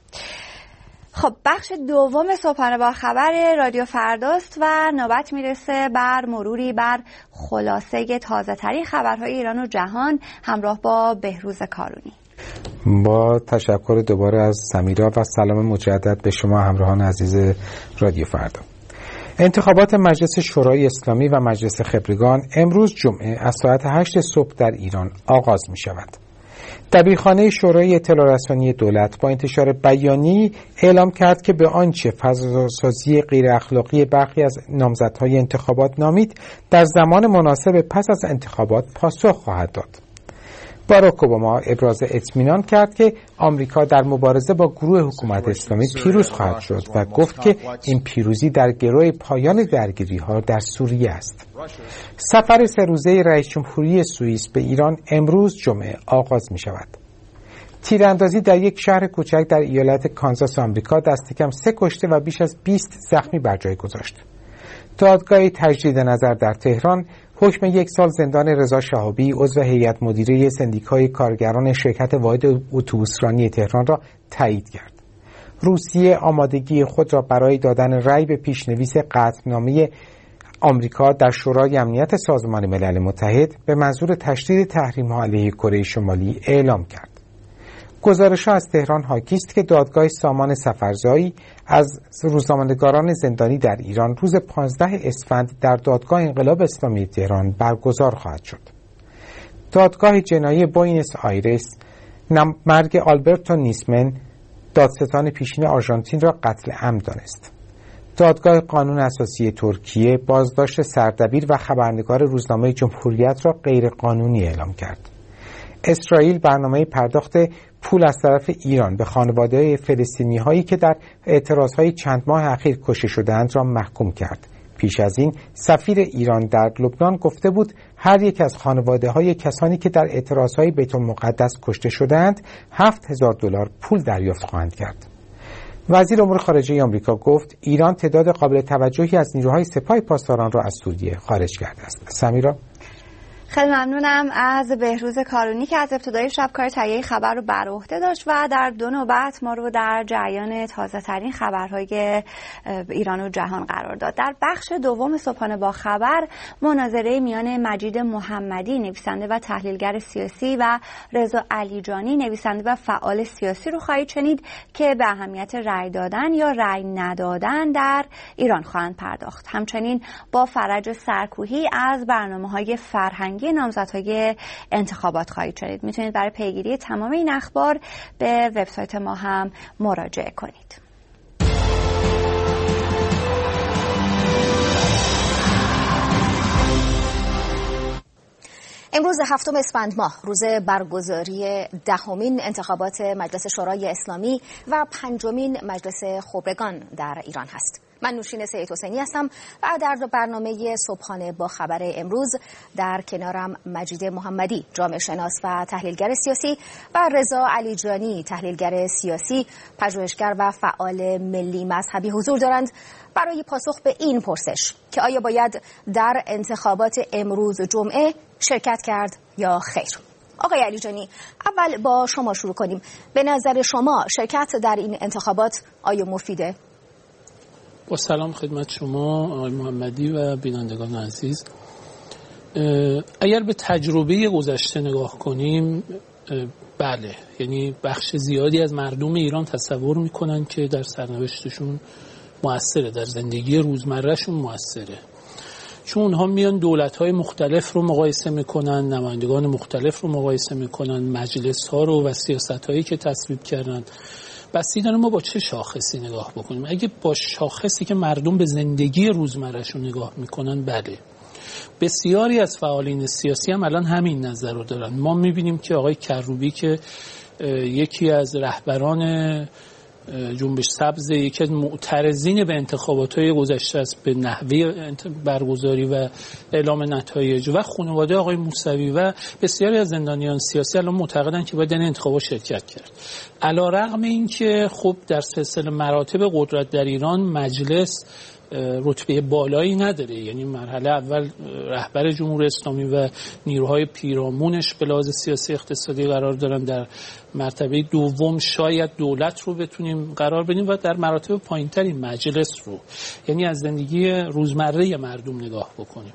خب بخش دوم صبحانه با خبر رادیو فرداست و نوبت میرسه بر مروری بر خلاصه تازه ترین خبرهای ایران و جهان همراه با بهروز کارونی. با تشکر دوباره از سمیرا و سلام مجدد به شما همراهان عزیز رادیو فردا. انتخابات مجلس شورای اسلامی و مجلس خبرگان امروز جمعه از ساعت 8 صبح در ایران آغاز می شود. دبیرخانه شورای اطلاع رسانی دولت با انتشار بیانیه‌ای اعلام کرد که به آنچه فضاسازی غیر اخلاقی برخی از نامزدهای انتخابات نامید در زمان مناسب پس از انتخابات پاسخ خواهد داد. باراک اوباما ابراز اطمینان کرد که آمریکا در مبارزه با گروه حکومت اسلامی پیروز خواهد شد و گفت که این پیروزی در گرو پایان درگیری‌ها در سوریه است. سفر 3 روزه رئیس جمهوری سوئیس به ایران امروز جمعه آغاز می شود. تیراندازی در یک شهر کوچک در ایالت کانزاس آمریکا دست کم 3 کشته و بیش از 20 زخمی بر جای گذاشت. دادگاه تجدید نظر در تهران حکم 1 سال زندان رضا شهابی عضو هیئت مدیره سندیکای کارگران شرکت واحد اتوبوسرانی تهران را تایید کرد. روسیه آمادگی خود را برای دادن رأی به پیشنویس قطعنامه آمریکا در شورای امنیت سازمان ملل متحد به منظور تشدید تحریم‌ها علیه کره شمالی اعلام کرد. گزارش‌ها از تهران حاکی است که دادگاه سامان سفرزایی از روزنامه‌نگاران زندانی در ایران روز 15 اسفند در دادگاه انقلاب اسلامی تهران برگزار خواهد شد. دادگاه جنایی بوئنوس آیرس مرگ آلبرتو نیسمن دادستان پیشین آرژانتین را قتل عمد دانست. دادگاه قانون اساسی ترکیه بازداشت سردبیر و خبرنگار روزنامه جمهوریت را غیرقانونی اعلام کرد. اسرائیل برنامه پرداخت پول از طرف ایران به خانواده‌های فلسطینی هایی که در اعتراضهای چند ماه اخیر کشته شدند را محکوم کرد. پیش از این سفیر ایران در لبنان گفته بود هر یک از خانواده‌های کسانی که در اعتراضهای بیت المقدس کشته شدند $7,000 پول دریافت خواهند کرد. وزیر امور خارجه آمریکا گفت ایران تعداد قابل توجهی از نیروهای سپاه پاسداران را از سوریه خارج کرده است. سمیرا، خیلی ممنونم از بهروز کارونی که از ابتدای شب کار تهیه خبر رو بر عهده داشت و در 2 نوبت ما رو در جریان تازه ترین خبرهای ایران و جهان قرار داد. در بخش دوم صبحانه با خبر مناظره میان مجید محمدی نویسنده و تحلیلگر سیاسی و رضا علیجانی نویسنده و فعال سیاسی رو خواهید شنید که به اهمیت رأی دادن یا رأی ندادن در ایران خواهند پرداخت. همچنین با فرج سرکوهی از برنامه‌های فرهنگی نامزدهای انتخابات خواهید شنید. میتونید برای پیگیری تمام این اخبار به وبسایت ما هم مراجعه کنید. امروز 7 اسفند ماه روز برگزاری 10مین انتخابات مجلس شورای اسلامی و 5مین مجلس خبرگان در ایران هست. من نوشین سید حسینی هستم و در برنامه صبحانه با خبر امروز در کنارم مجید محمدی جامعه شناس و تحلیلگر سیاسی و رضا علیجانی تحلیلگر سیاسی، پژوهشگر و فعال ملی مذهبی حضور دارند برای پاسخ به این پرسش که آیا باید در انتخابات امروز جمعه شرکت کرد یا خیر. آقای علیجانی، اول با شما شروع کنیم. به نظر شما شرکت در این انتخابات آیا مفیده؟ با سلام خدمت شما آقای محمدی و بینندگان عزیز. اگر به تجربه گذشته نگاه کنیم، بله، یعنی بخش زیادی از مردم ایران تصور میکنن که در سرنوشتشون مؤثره، در زندگی روزمرهشون مؤثره، چون اونها میان دولت‌های مختلف رو مقایسه میکنن، نمایندگان مختلف رو مقایسه میکنن، مجلس‌ها رو و سیاست‌هایی که تصویب کردن. بسیار داره ما با چه شاخصی نگاه بکنیم. اگه با شاخصی که مردم به زندگی روزمرهشون نگاه میکنن، بله. بسیاری از فعالین سیاسی هم الان همین نظر رو دارن. ما میبینیم که آقای کروبی که یکی از رهبران جنبش سبز، یکی از معترضین به انتخابات‌های گذشته است به نحوه برگزاری و اعلام نتایج، و خانواده آقای موسوی و بسیاری از زندانیان سیاسی الان معتقدند که باید در انتخابات شرکت کرد. علی‌رغم اینکه خب در سلسله مراتب قدرت در ایران مجلس رتبه بالایی نداره، یعنی مرحله اول رهبر جمهوری اسلامی و نیروهای پیرامونش به لحاظ سیاسی اقتصادی قرار دارن، در مرتبه دوم شاید دولت رو بتونیم قرار بدیم و در مراتب پایین‌تری مجلس رو، یعنی از زندگی روزمره مردم نگاه بکنیم.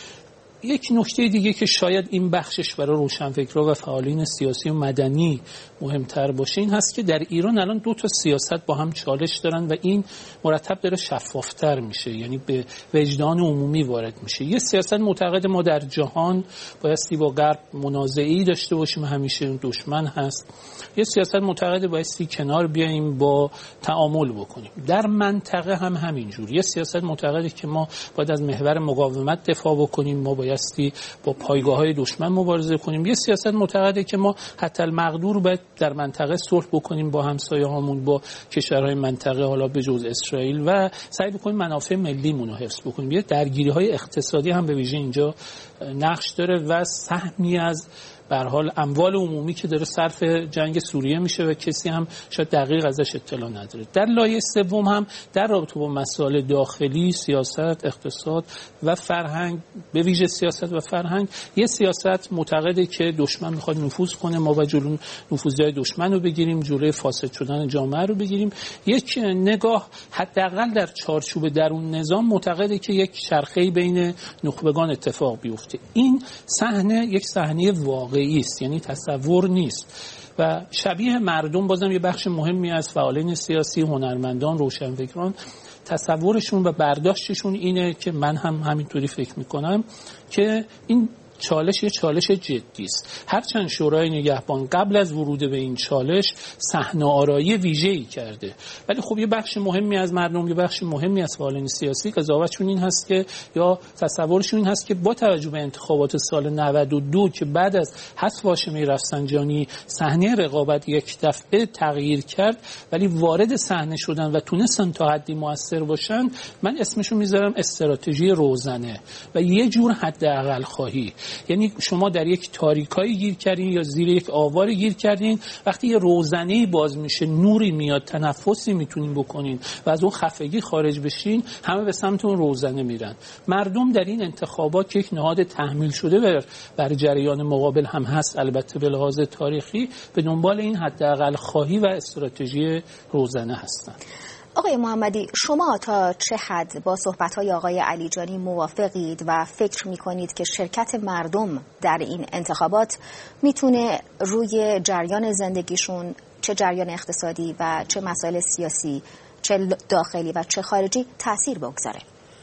یک نکته دیگه که شاید این بخشش برای روشنفکرها و فعالین سیاسی و مدنی مهمتر باشه این هست که در ایران الان دو تا سیاست با هم چالش دارن و این مرتب داره شفافتر میشه، یعنی به وجدان عمومی وارد میشه. یه سیاست معتقد ما در جهان بایستی با غرب منازعه‌ای داشته باشیم، همیشه اون دشمن هست. یه سیاست معتقد بایستی کنار بیاییم با تعامل بکنیم. در منطقه هم همینجور. یه سیاست معتقده که ما باید از محور مقاومت دفاع بکنیم، ما بایستی با پایگاه‌های دشمن مبارزه کنیم. یه سیاست معتقده که ما حتی المقدور باید در منطقه صلح بکنیم با همسایه‌هامون، با کشورهای منطقه، حالا به جز اسرائیل، و سعی بکنیم منافع ملیمون رو حفظ بکنیم. یه درگیری‌های اقتصادی هم به ویژه اینجا نقش داره و سهمی از به هر حال اموال عمومی که داره صرف جنگ سوریه میشه و کسی هم شاید دقیق ازش اطلاع نداره. در لایه سوم هم در رابطه با مسائل داخلی، سیاست، اقتصاد و فرهنگ، به ویژه سیاست و فرهنگ، یه سیاست معتقده که دشمن میخواد نفوذ کنه، ما باید جلوی نفوذهای دشمن رو بگیریم، جلوی فاسد شدن جامعه رو بگیریم. یک نگاه حداقل در چارچوب درون نظام معتقده که یک چرخه‌ای بین نخبگان اتفاق بیفته. این صحنه یک صحنه واقعی است، یعنی تصور نیست و شبیه مردم. بازم یه بخش مهمی از فعالین سیاسی، هنرمندان، روشنفکران تصورشون و برداشتشون اینه که من هم همینطوری فکر میکنم که این چالش یه چالش جدی است. هرچند شورای نگهبان قبل از ورود به این چالش صحنه‌آرایی ویژه‌ای کرده، ولی خب یه بخش مهمی از مردم، یه بخش مهمی از فعالین سیاسی قضاوتشون این هست که یا تصورشون این هست که با توجه به انتخابات سال 92 که بعد از حذف هاشمی رفسنجانی صحنه رقابت یک دفعه تغییر کرد، ولی وارد صحنه شدن و تونستن تا حدی موثر باشن، من اسمشو میذارم استراتژی روزنه و یه جور حداقل خواهی. یعنی شما در یک تاریکایی گیر کردین یا زیر یک آواری گیر کردین، وقتی یه روزنه‌ای باز میشه، نوری میاد، تنفسی میتونین بکنین و از اون خفگی خارج بشین، همه به سمت اون روزنه میرن. مردم در این انتخابات که یک نهاد تحمیل شده بر جریان مقابل هم هست، البته به لحاظ تاریخی، به دنبال این حداقل خواهی و استراتژی روزنه هستن. آقای محمدی، شما تا چه حد با صحبت‌های آقای علیجانی موافقید و فکر می‌کنید که شرکت مردم در این انتخابات میتونه روی جریان زندگیشون، چه جریان اقتصادی و چه مسائل سیاسی، چه داخلی و چه خارجی، تأثیر بگذاره؟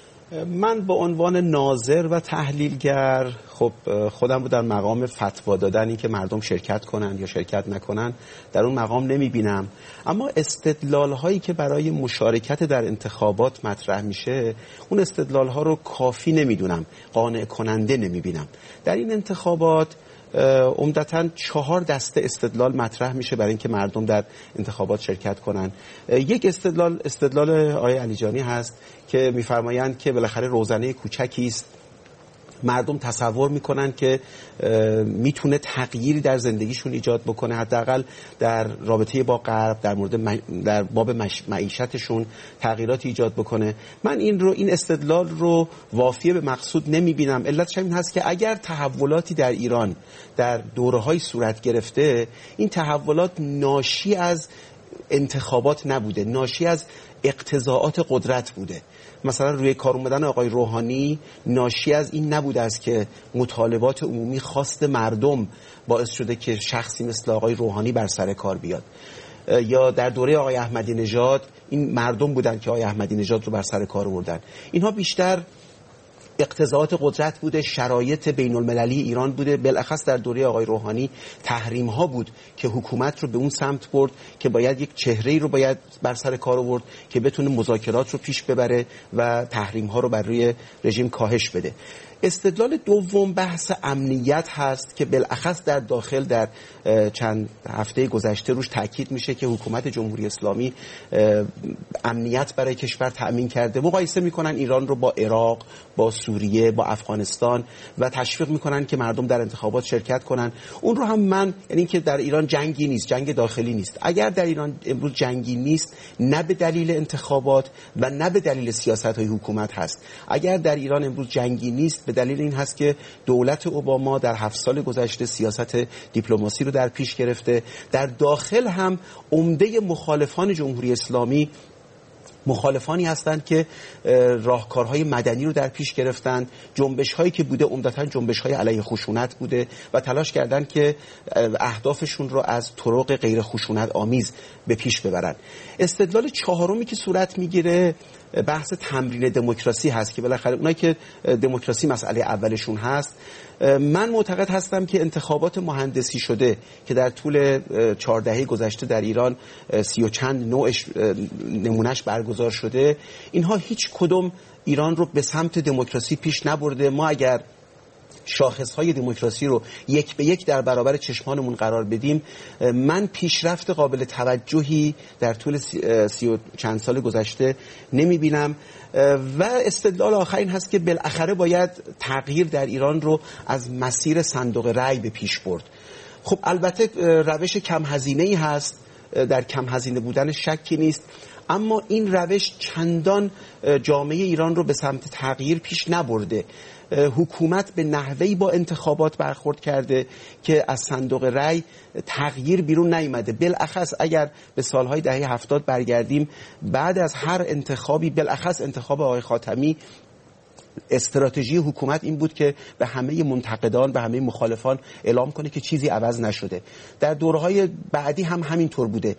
من به عنوان ناظر و تحلیلگر خب خودم رو در مقام فتوا دادن این که مردم شرکت کنن یا شرکت نکنن در اون مقام نمیبینم، اما استدلال هایی که برای مشارکت در انتخابات مطرح میشه اون استدلال ها رو کافی نمیدونم، قانع کننده نمیبینم. در این انتخابات عمدتاً 4 دسته استدلال مطرح میشه برای اینکه مردم در انتخابات شرکت کنن. یک استدلال آقای علیجانی هست که میفرمایند که بالاخره روزنه کوچکی است، مردم تصور میکنن که میتونه تغییری در زندگیشون ایجاد بکنه، حداقل در رابطه با غرب، در باب معیشتشون تغییراتی ایجاد بکنه. من این استدلال رو وافیه به مقصود نمیبینم. علتش این هست که اگر تحولاتی در ایران در دوره‌های صورت گرفته، این تحولات ناشی از انتخابات نبوده، ناشی از اقتضاعات قدرت بوده. مثلا روی کار اومدن آقای روحانی ناشی از این نبوده است که مطالبات عمومی خواست مردم باعث شده که شخصی مثل آقای روحانی بر سر کار بیاد، یا در دوره آقای احمدی نژاد این مردم بودن که آقای احمدی نژاد رو بر سر کار آوردن. اینها بیشتر اقتضاعات قدرت بوده، شرایط بین المللی ایران بوده. بالاخص در دوره آقای روحانی تحریم ها بود که حکومت رو به اون سمت برد که باید یک چهره‌ای رو باید بر سر کار آورد که بتونه مذاکرات رو پیش ببره و تحریم ها رو بر روی رژیم کاهش بده. استدلال دوم بحث امنیت هست که بالاخص در داخل در چند هفته گذشته روش تاکید میشه که حکومت جمهوری اسلامی امنیت برای کشور تأمین کرده. مقایسه میکنن ایران رو با عراق، با سوریه، با افغانستان و تشویق میکنن که مردم در انتخابات شرکت کنن. اون رو هم من، یعنی که در ایران جنگی نیست، جنگ داخلی نیست. اگر در ایران امروز جنگی نیست، نه به دلیل انتخابات و نه به دلیل سیاست‌های حکومت هست. اگر در ایران امروز جنگی نیست، به دلیل این هست که دولت اوباما در 7 سال گذشته سیاست دیپلماسی رو در پیش گرفته. در داخل هم عمده مخالفان جمهوری اسلامی مخالفانی هستند که راهکارهای مدنی رو در پیش گرفتن. جنبش‌هایی که بوده عمدتاً جنبش‌های علیه خشونت بوده و تلاش کردن که اهدافشون رو از طرق غیر خشونت آمیز به پیش ببرن. استدلال چهارمی که صورت میگیره بحث تمرین دموکراسی هست که بالاخره اونایی که دموکراسی مسئله اولشون هست. من معتقد هستم که انتخابات مهندسی شده که در طول 4 دهه گذشته در ایران 30 و چند نمونهش برگزار شده، اینها هیچ کدوم ایران رو به سمت دموکراسی پیش نبرده. ما اگر شاخصهای دموکراسی رو یک به یک در برابر چشمانمون قرار بدیم، من پیشرفت قابل توجهی در طول 30 و چند سال گذشته نمیبینم. و استدلال آخر این هست که بالاخره باید تغییر در ایران رو از مسیر صندوق رأی به پیش برد. خب البته روش کم هزینه‌ای هست، در کم هزینه بودن شکی نیست، اما این روش چندان جامعه ایران رو به سمت تغییر پیش نبرده. حکومت به نحوهی با انتخابات برخورد کرده که از صندوق رأی تغییر بیرون نیامده. بالاخص اگر به سالهای دهه 70 برگردیم، بعد از هر انتخابی، بالاخص انتخاب آقای خاتمی، استراتژی حکومت این بود که به همه منتقدان، به همه مخالفان اعلام کنه که چیزی عوض نشده. در دورهای بعدی هم همینطور بوده.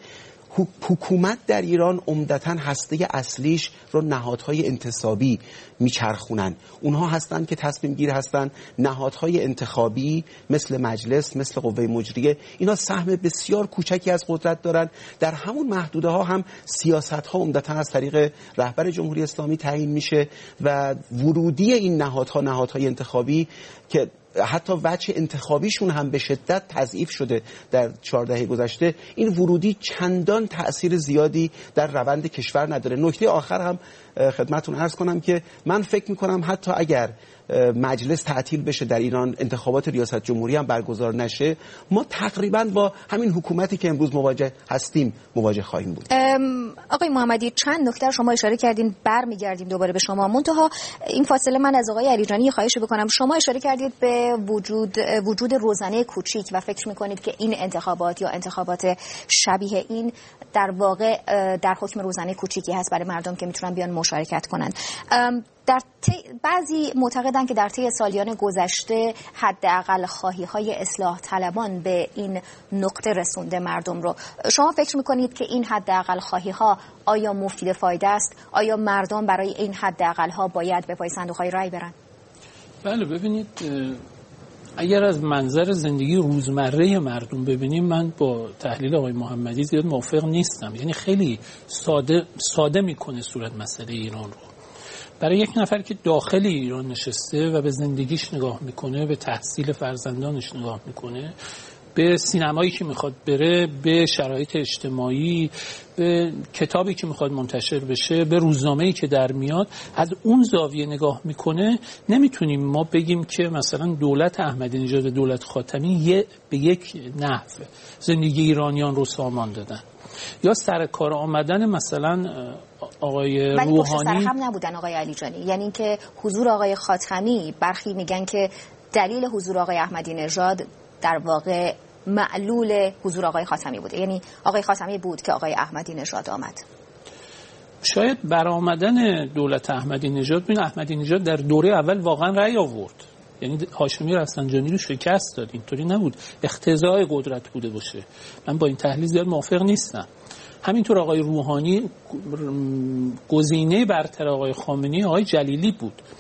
حکومت در ایران عمدتاً هسته اصلیش رو نهادهای انتصابی میچرخونن. اونها هستن که تصمیم گیر هستن. نهادهای انتخابی مثل مجلس، مثل قوه مجریه، اینا سهم بسیار کوچکی از قدرت دارن. در همون محدوده ها هم سیاست ها عمدتاً از طریق رهبر جمهوری اسلامی تعیین میشه و ورودی این نهادهای انتخابی که حتی وجه انتخابیشون هم به شدت تضعیف شده در 4 دهه گذشته، این ورودی چندان تأثیر زیادی در روند کشور نداره. نکته آخر هم خدمتتون عرض کنم که من فکر میکنم حتی اگر مجلس تعطیل بشه در ایران، انتخابات ریاست جمهوری هم برگزار نشه، ما تقریبا با همین حکومتی که امروز مواجه هستیم مواجه خواهیم بود. آقای محمدی، چند نکته شما اشاره کردین، برمیگردیم دوباره به شما. منتها این فاصله من از آقای علیجانی خواهش بکنم. شما اشاره کردید به وجود روزنه کوچیک و فکر میکنید که این انتخابات یا انتخابات شبیه این در واقع در حکم روزنه کوچیکی هست برای مردم که میتونن بیان مشارکت کنن. بعضی معتقدن که در طی سالیان گذشته حداقل خواهی‌های اصلاح طلبان به این نقطه رسونده مردم رو. شما فکر میکنید که این حداقل خواهی‌ها آیا مفید فایده است؟ آیا مردم برای این حداقل‌ها باید به پای صندوق‌های رای برن؟ بله، ببینید، اگر از منظر زندگی روزمره مردم ببینیم، من با تحلیل آقای محمدی زیاد موافق نیستم. یعنی خیلی ساده میکنه صورت مسئله ایران رو. برای یک نفر که داخل ایران نشسته و به زندگیش نگاه میکنه، به تحصیل فرزندانش نگاه میکنه، به سینمایی که میخواد بره، به شرایط اجتماعی، به کتابی که میخواد منتشر بشه، به روزنامه‌ای که در میاد، از اون زاویه نگاه میکنه، نمیتونیم ما بگیم که مثلا دولت احمدی نژاد و دولت خاتمی به یک نحو زندگی ایرانیان رو سامان دادن یا سر کار آمدن مثلا آقای روحانی. ولی پشت سر هم نبودن آقای علیجانی. یعنی اینکه حضور آقای خاتمی، برخی میگن که دلیل حضور آقای احمدی نژاد در واقع معلول حضور آقای خاتمی بوده. یعنی آقای خاتمی بود که آقای احمدی نژاد آمد. شاید برآمدن دولت احمدی نژاد، ببین احمدی نژاد در دوره اول واقعا رأی آورد، یعنی هاشمی رفسنجانی رو شکست داد، اینطوری نبود اختزاع قدرت بوده باشه. من با این تحلیل زیاد موافق نیستم. همینطور آقای روحانی گزینه برتر آقای خامنه‌ای آقای جلیلی بود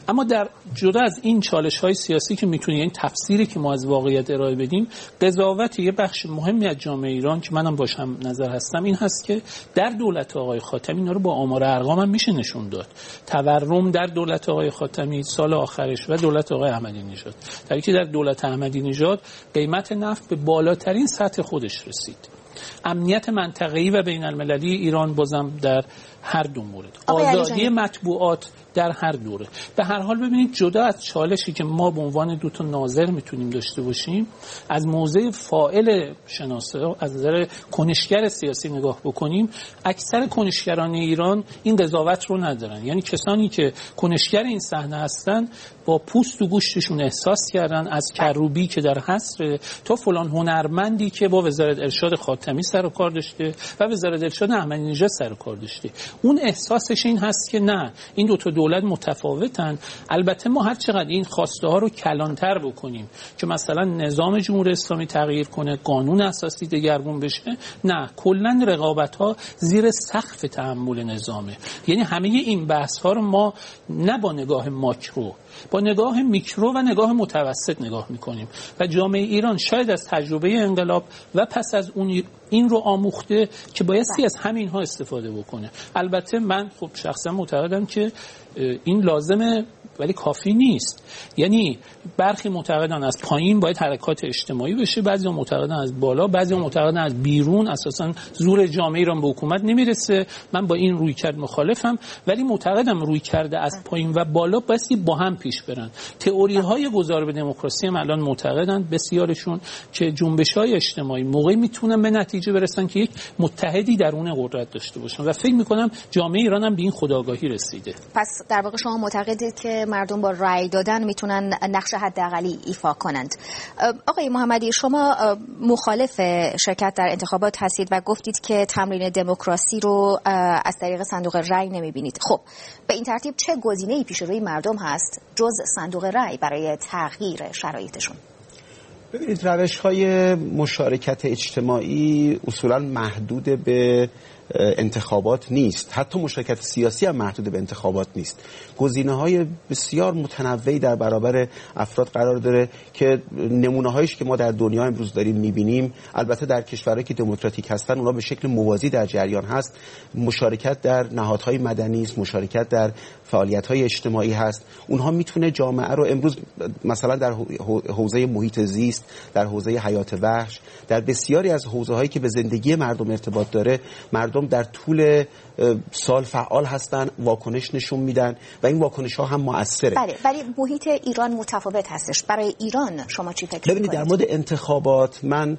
اما در جدا از این چالش‌های سیاسی که میتونه، این تفسیری که ما از واقعیت ارائه بدیم، قضاوت یه بخش مهمی از جامعه ایران که منم باش هم نظر هستم این هست که در دولت آقای خاتمی، اینا رو با آمار ارقام هم میشه نشون داد، تورم در دولت آقای خاتمی سال آخرش و دولت آقای احمدی نژاد، در حالی که در دولت احمدی نژاد قیمت نفت به بالاترین سطح خودش رسید. امنیت منطقه‌ای و بین‌المللی ایران بازم در هر دو مورد، آزادی مطبوعات در هر دوره. به هر حال ببینید جدا از چالشی که ما به عنوان دو تا ناظر میتونیم داشته باشیم، از موضع فاعل شناسا، از نظر کنشگر سیاسی نگاه بکنیم، اکثر کنشگران ایران این قضاوت رو ندارن. یعنی کسانی که کنشگر این صحنه هستن با پوست و گوشتشون احساس کردن، از کروبی که در حصر تا فلان هنرمندی که با وزارت ارشاد خاتمی سر و کار داشته و وزارت ارشاد احمدی نژاد سر و کار داشته، اون احساسش این هست که نه، این دو تا دولت متفاوتن. البته ما هر چقدر این خواسته ها رو کلانتر بکنیم که مثلا نظام جمهوری اسلامی تغییر کنه، قانون اساسی دگرگون بشه، نه، کلا رقابت ها زیر سقف تحمل نظامه. یعنی همه این بحث ها رو ما نه با نگاه ماکرو، با نگاه میکرو و نگاه متوسط نگاه میکنیم و جامعه ایران شاید از تجربه انقلاب و پس از اون این رو آموخته که بایستی از همین ها استفاده بکنه. البته من خب شخصا معتقدم که این لازمه ولی کافی نیست. یعنی برخی معتقدن از پایین باید حرکات اجتماعی بشه، بعضی معتقدن از بالا، بعضی معتقدن از بیرون، اساسا زور جامعه ایران به حکومت نمیرسه. من با این رویکرد مخالفم، ولی معتقدم رویکرد از پایین و بالا بایستی با هم پیش برن. تئوری های گذار به دموکراسی هم الان معتقدن بسیارشون که جنبش‌های اجتماعی موقعی میتونن به نتیجه برسن که یک متحدی درون قدرت داشته باشن و فکر میکنم جامعه ایران هم به این خودآگاهی رسیده. پس در واقع شما معتقدید که مردم با رأی دادن میتونن نقش حداقلی ایفا کنند. آقای محمدی، شما مخالف شرکت در انتخابات هستید و گفتید که تمرین دموکراسی رو از طریق صندوق رأی نمیبینید. خب به این ترتیب چه گزینه‌ای پیش روی مردم هست جز صندوق رأی برای تغییر شرایطشون؟ ببینید، روش‌های مشارکت اجتماعی اصولاً محدود به انتخابات نیست. حتی مشارکت سیاسی هم محدود به انتخابات نیست. گزینه‌های بسیار متنوعی در برابر افراد قرار داره که نمونه‌هایش که ما در دنیا امروز داریم می‌بینیم، البته در کشورهایی که دموکراتیک هستن اونها به شکل موازی در جریان هست. مشارکت در نهادهای مدنی است، مشارکت در فعالیت‌های اجتماعی هست. اونها میتونه جامعه رو امروز مثلا در حوزه محیط زیست، در حوزه حیات وحش، در بسیاری از حوزه‌هایی که به زندگی مردم ارتباط داره، مردم در طول سال فعال هستن، واکنش نشون میدن و این واکنش ها هم مؤثره. بله، ولی محیط ایران متفاوت هستش. برای ایران شما چی فکر می‌کنید؟ ببینید، در مورد انتخابات من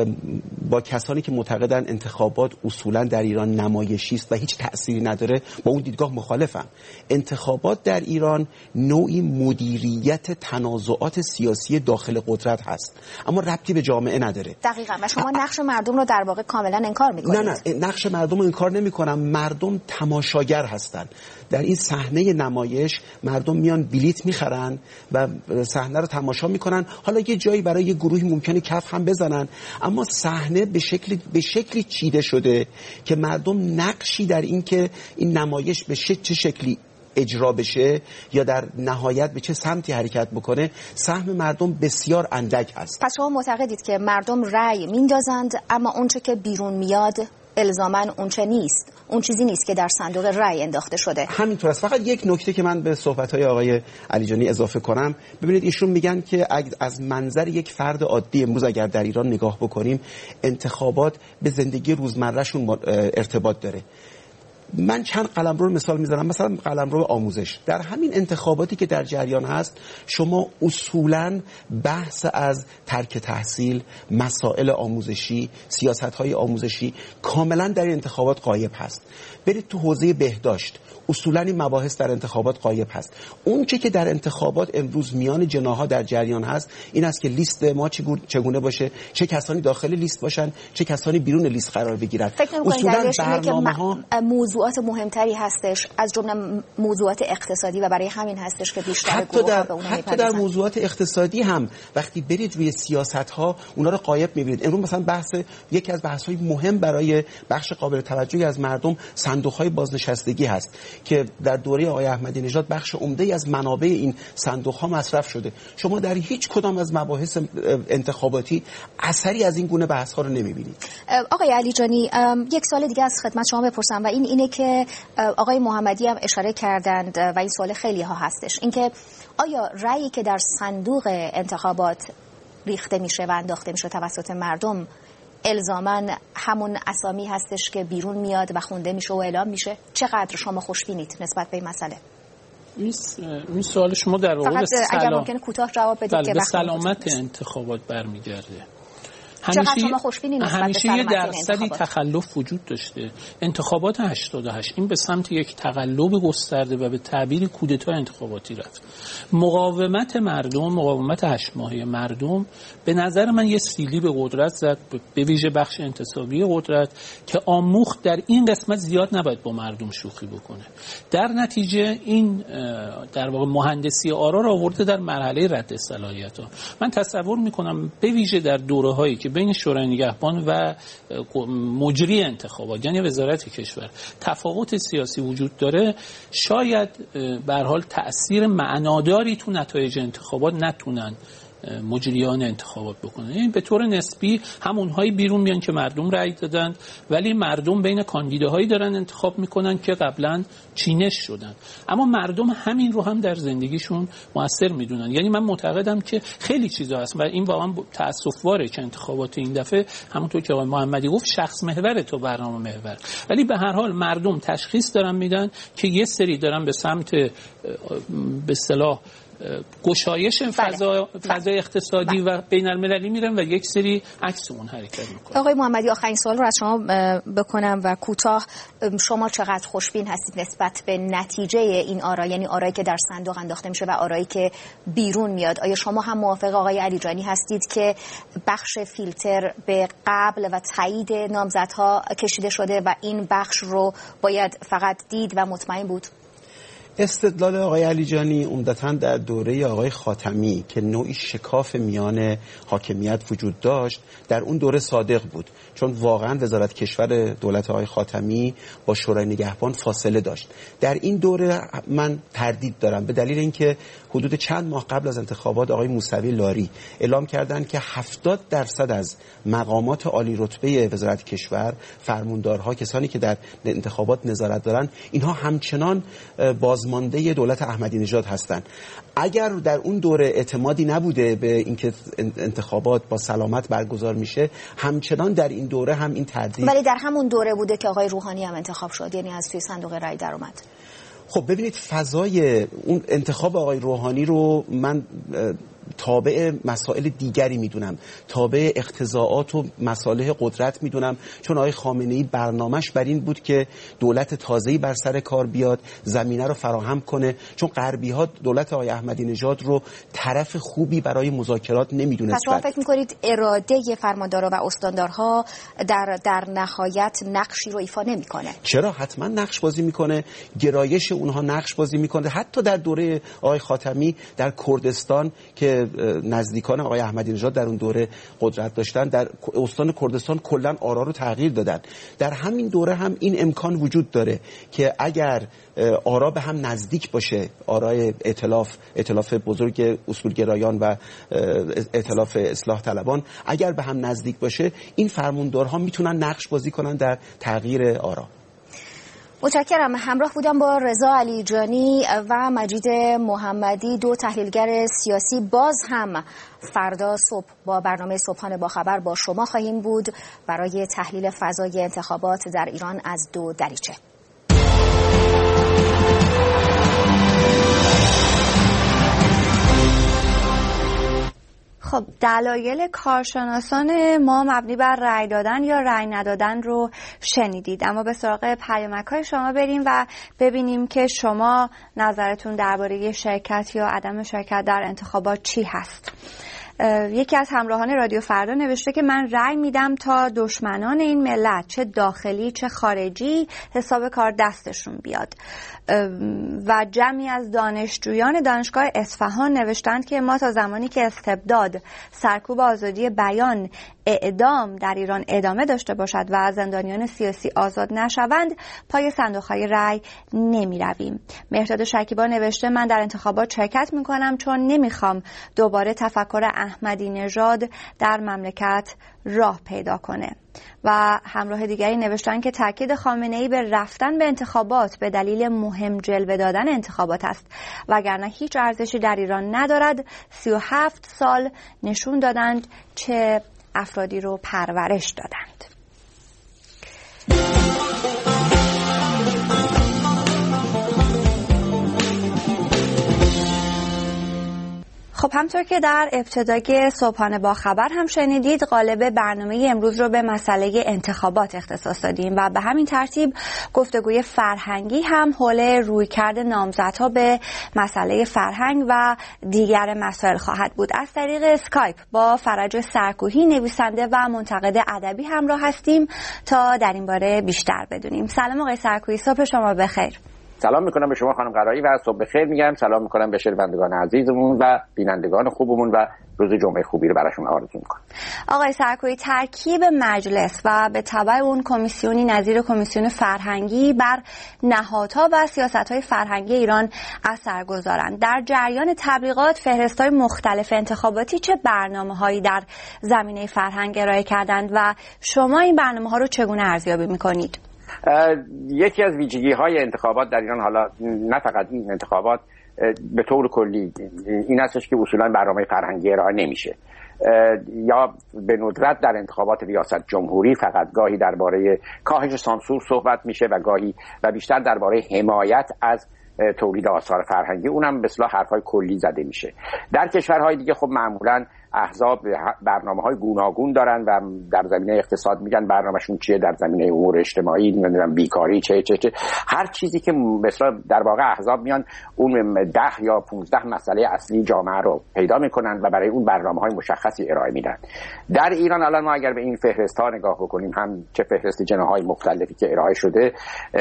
با کسانی که معتقدن انتخابات اصولا در ایران نمایشی است و هیچ تأثیری نداره، با اون دیدگاه مخالفم. انتخابات در ایران نوعی مدیریت تنازعات سیاسی داخل قدرت هست، اما ربطی به جامعه نداره. دقیقاً. و شما نقش مردم رو در واقع کاملا انکار می‌کنید. نه، نقش مردم رو انکار نمی‌کنم. مردم تماشاگر هستن. در این صحنه نمایش مردم میان بلیت میخرن و صحنه رو تماشا میکنن. حالا یه جایی برای یه گروهی ممکنه کف هم بزنن، اما صحنه به شکلی چیده شده که مردم نقشی در این که این نمایش به چه شکلی اجرا بشه یا در نهایت به چه سمتی حرکت بکنه، سهم مردم بسیار اندک هست. پس شما معتقدید که مردم رأی میندازند اما اونچه که بیرون میاد الزاماً اونچه نیست، اون چیزی نیست که در صندوق رأی انداخته شده. همینطور است. فقط یک نکته که من به صحبت‌های آقای علیجانی اضافه کنم، ببینید ایشون میگن که از منظر یک فرد عادی امروز اگر در ایران نگاه بکنیم، انتخابات به زندگی روزمرهشون ارتباط داره. من چند قلمرو مثال میزنم. مثلا قلمرو آموزش. در همین انتخاباتی که در جریان هست، شما اصولاً بحث از ترک تحصیل، مسائل آموزشی، سیاست‌های آموزشی کاملاً در این انتخابات غایب هست. برید تو حوزه بهداشت، اصولاً این مباحث در انتخابات غایب هست. اون که در انتخابات امروز میان جناح‌ها در جریان هست این است که لیست ما چگونه باشه، چه کسانی داخل لیست باشن، چه کسانی بیرون لیست قرار بگیرن. اصولاً برنامه‌ها موضوعات مهمتری هستش از جمله موضوعات اقتصادی و برای همین هستش که بیشتر گروه‌ها به اونها میپردازن. حتی در موضوعات اقتصادی هم وقتی برید روی سیاست‌ها اونا رو غایب می‌بینید. امروز مثلا یکی از بحث‌های مهم برای بخش قابل توجهی از مردم صندوق‌های بازنشستگی هست که در دوره آقای احمدی نژاد بخش عمده‌ای از منابع این صندوق‌ها مصرف شده. شما در هیچ کدام از مباحث انتخاباتی اثری از این گونه بحث‌ها رو نمی‌بینید. آقای علیجانی، یک سوال دیگه از خدمت شما بپرسم و اینه که آقای محمدی هم اشاره کردند و این سوال خیلی ها هستش، اینکه آیا رأیی که در صندوق انتخابات ریخته میشه و انداخته میشه توسط مردم الزاماً همون اسامی هستش که بیرون میاد و خونده میشه و اعلام میشه؟ چقدر شما خوشبینید نسبت به این مسئله؟ این سوال شما در واقع فقط اگر ممکنه کوتاه جواب بدید که به سلامت انتخابات برمیگرده. همیشه یه درصدی تخلف وجود داشته. انتخابات 88 این به سمت یک تقلب گسترده و به تعبیر کودتا انتخاباتی رفت. مقاومت مردم، مقاومت 8 ماهه مردم به نظر من یه سیلی به قدرت زد، به ویژه بخش انتصابی قدرت که آموخت در این قسمت زیاد نباید با مردم شوخی بکنه. در نتیجه این در واقع مهندسی آرا را آورده در مرحله رد صلاحیت‌ها. من تصور می‌کنم به ویژه در دوره‌هایی که بین شورای نگهبان و مجری انتخابات یعنی وزارت کشور تفاوت سیاسی وجود داره، شاید به هر حال تأثیر معناداری تو نتایج انتخابات نتونن مجریان انتخابات بکنن. یعنی به طور نسبی همونهایی بیرون میان که مردم رأی دادن، ولی مردم بین کاندیداهایی دارن انتخاب میکنن که قبلا چینش شدن، اما مردم همین رو هم در زندگیشون مؤثر میدونن. یعنی من معتقدم که خیلی چیزا هست و این واقعا تأسف‌باره که انتخابات این دفعه همونطور که آقای محمدی گفت شخص محور تو برنامه محور، ولی به هر حال مردم تشخیص دارن میدن که یه سری دارن به سمت به اصطلاح گشایش فضای اقتصادی و بین المللی میرن و یک سری عکس اون حرکت میکنن. آقای محمدی، آخرین سوال رو از شما بکنم و کوتاه، شما چقدر خوشبین هستید نسبت به نتیجه این آرا، یعنی آرایی که در صندوق انداخته میشه و آرایی که بیرون میاد؟ آیا شما هم موافق آقای علیجانی هستید که بخش فیلتر به قبل و تایید نامزدها کشیده شده و این بخش رو باید فقط دید و مطمئن بود؟ استدلال آقای علیجانی عمدتاً در دوره آقای خاتمی که نوعی شکاف میان حاکمیت وجود داشت در اون دوره صادق بود، چون واقعاً وزارت کشور دولت آقای خاتمی با شورای نگهبان فاصله داشت. در این دوره من تردید دارم به دلیل اینکه حدود چند ماه قبل از انتخابات آقای موسوی لاری اعلام کردند که 70% از مقامات عالی رتبه وزارت کشور، فرماندارها، کسانی که در انتخابات نظارت دارن، اینها همچنان بازمانده دولت احمدی نژاد هستند. اگر در اون دوره اعتمادی نبوده به اینکه انتخابات با سلامت برگزار میشه، همچنان در این دوره هم این تردید. ولی در همون دوره بوده که آقای روحانی هم انتخاب شد، یعنی از توی صندوق رای در اومد. خب ببینید، فضای اون انتخاب آقای روحانی رو من تابع مسائل دیگری میدونم، تابع اقتضاعات و مصالح قدرت میدونم، چون آقای خامنه‌ای برنامه‌اش بر این بود که دولت تازه‌ای بر سر کار بیاد، زمینه رو فراهم کنه، چون غربی‌ها دولت آقای احمدی نژاد رو طرف خوبی برای مذاکرات نمیدونستن. پس شما فکر می‌کنید اراده فرماندارا و استاندارها در نهایت نقشی رو ایفا نمی‌کنه؟ چرا؟ حتما نقش بازی می‌کنه، گرایش اونها نقش بازی می‌کنه. حتی در دوره آقای خاتمی در کردستان که نزدیکان آقای احمدی نژاد در اون دوره قدرت داشتن، در استان کردستان کلا آرا رو تغییر دادن. در همین دوره هم این امکان وجود داره که اگر آرا به هم نزدیک باشه، آرای ائتلاف بزرگ اصولگرایان و ائتلاف اصلاح طلبان اگر به هم نزدیک باشه، این فرماندارها میتونن نقش بازی کنن در تغییر آرا. متشکرم. همراه بودم با رضا علیجانی و مجید محمدی، دو تحلیلگر سیاسی. باز هم فردا صبح با برنامه صبحانه با خبر با شما خواهیم بود برای تحلیل فضای انتخابات در ایران از دو دریچه. خب، دلایل کارشناسان ما مبنی بر رأی دادن یا رأی ندادن رو شنیدید، اما به سراغ پیامک‌های شما بریم و ببینیم که شما نظرتون درباره شرکت یا عدم شرکت در انتخابات چی هست. یکی از همراهان رادیو فردا نوشته که من رأی میدم تا دشمنان این ملت، چه داخلی چه خارجی، حساب کار دستشون بیاد. و جمعی از دانشجویان دانشگاه اصفهان نوشتند که ما تا زمانی که استبداد، سرکوب آزادی بیان، اعدام در ایران ادامه داشته باشد و زندانیان سیاسی آزاد نشوند پای صندوق‌های رای نمی‌رویم. مهرداد شکیبا نوشته من در انتخابات شرکت می‌کنم چون نمی‌خوام دوباره تفکر احمدی نژاد در مملکت راه پیدا کنه. و همراه دیگری نوشتن که تاکید خامنه‌ای به رفتن به انتخابات به دلیل مهم جلوه دادن انتخابات است، وگرنه هیچ ارزشی در ایران ندارد. 37 سال نشون دادند چه افرادی رو پرورش دادند. خب همطور که در ابتدای صبحانه با خبر هم شنیدید، قالب برنامه امروز رو به مسئله انتخابات اختصاص دادیم و به همین ترتیب گفتگوی فرهنگی هم حول رویکرد نامزدها به مسئله فرهنگ و دیگر مسائل خواهد بود. از طریق اسکایپ با فرج سرکوهی نویسنده و منتقد ادبی همراه هستیم تا در این باره بیشتر بدونیم. سلام آقای سرکوهی، صبح شما بخیر. سلام میکنم به شما خانم قرایی و صبح بخیر میگم. سلام میکنم به شنوندگان عزیزمون و بینندگان خوبمون و روز جمعه خوبی رو براشون آرزو میکنم. آقای سرکوهی، ترکیب مجلس و به تبع اون کمیسیونی نظیر کمیسیون فرهنگی بر نهادها و سیاست‌های فرهنگی ایران اثر گذارند. در جریان تبلیغات فهرست‌های مختلف انتخاباتی چه برنامه‌هایی در زمینه فرهنگ ارائه کردند و شما این برنامه‌ها رو چگونه ارزیابی میکنید؟ یکی از ویژگی‌های انتخابات در ایران، حالا نه فقط این انتخابات، به طور کلی این هستش که اصولاً برنامه فرهنگی ارائه نمیشه یا به ندرت در انتخابات ریاست جمهوری فقط گاهی درباره کاهش سانسور صحبت میشه و گاهی و بیشتر درباره حمایت از تولید آثار فرهنگی، اونم به اصطلاح حرفای کلی زده میشه. در کشورهای دیگه خب معمولاً احزاب برنامه‌های گوناگون دارن و در زمینه اقتصاد میگن برنامه‌شون چیه، در زمینه امور اجتماعی نمیدونم بیکاری چه هر چیزی که مثلا در واقع احزاب میان اون 10 یا 15 مسئله اصلی جامعه رو پیدا میکنن و برای اون برنامه‌های مشخصی ارائه میدن. در ایران الان ما اگر به این فهرست‌ها نگاه بکنیم، هم چه فهرست جناح‌های مختلفی که ارائه شده،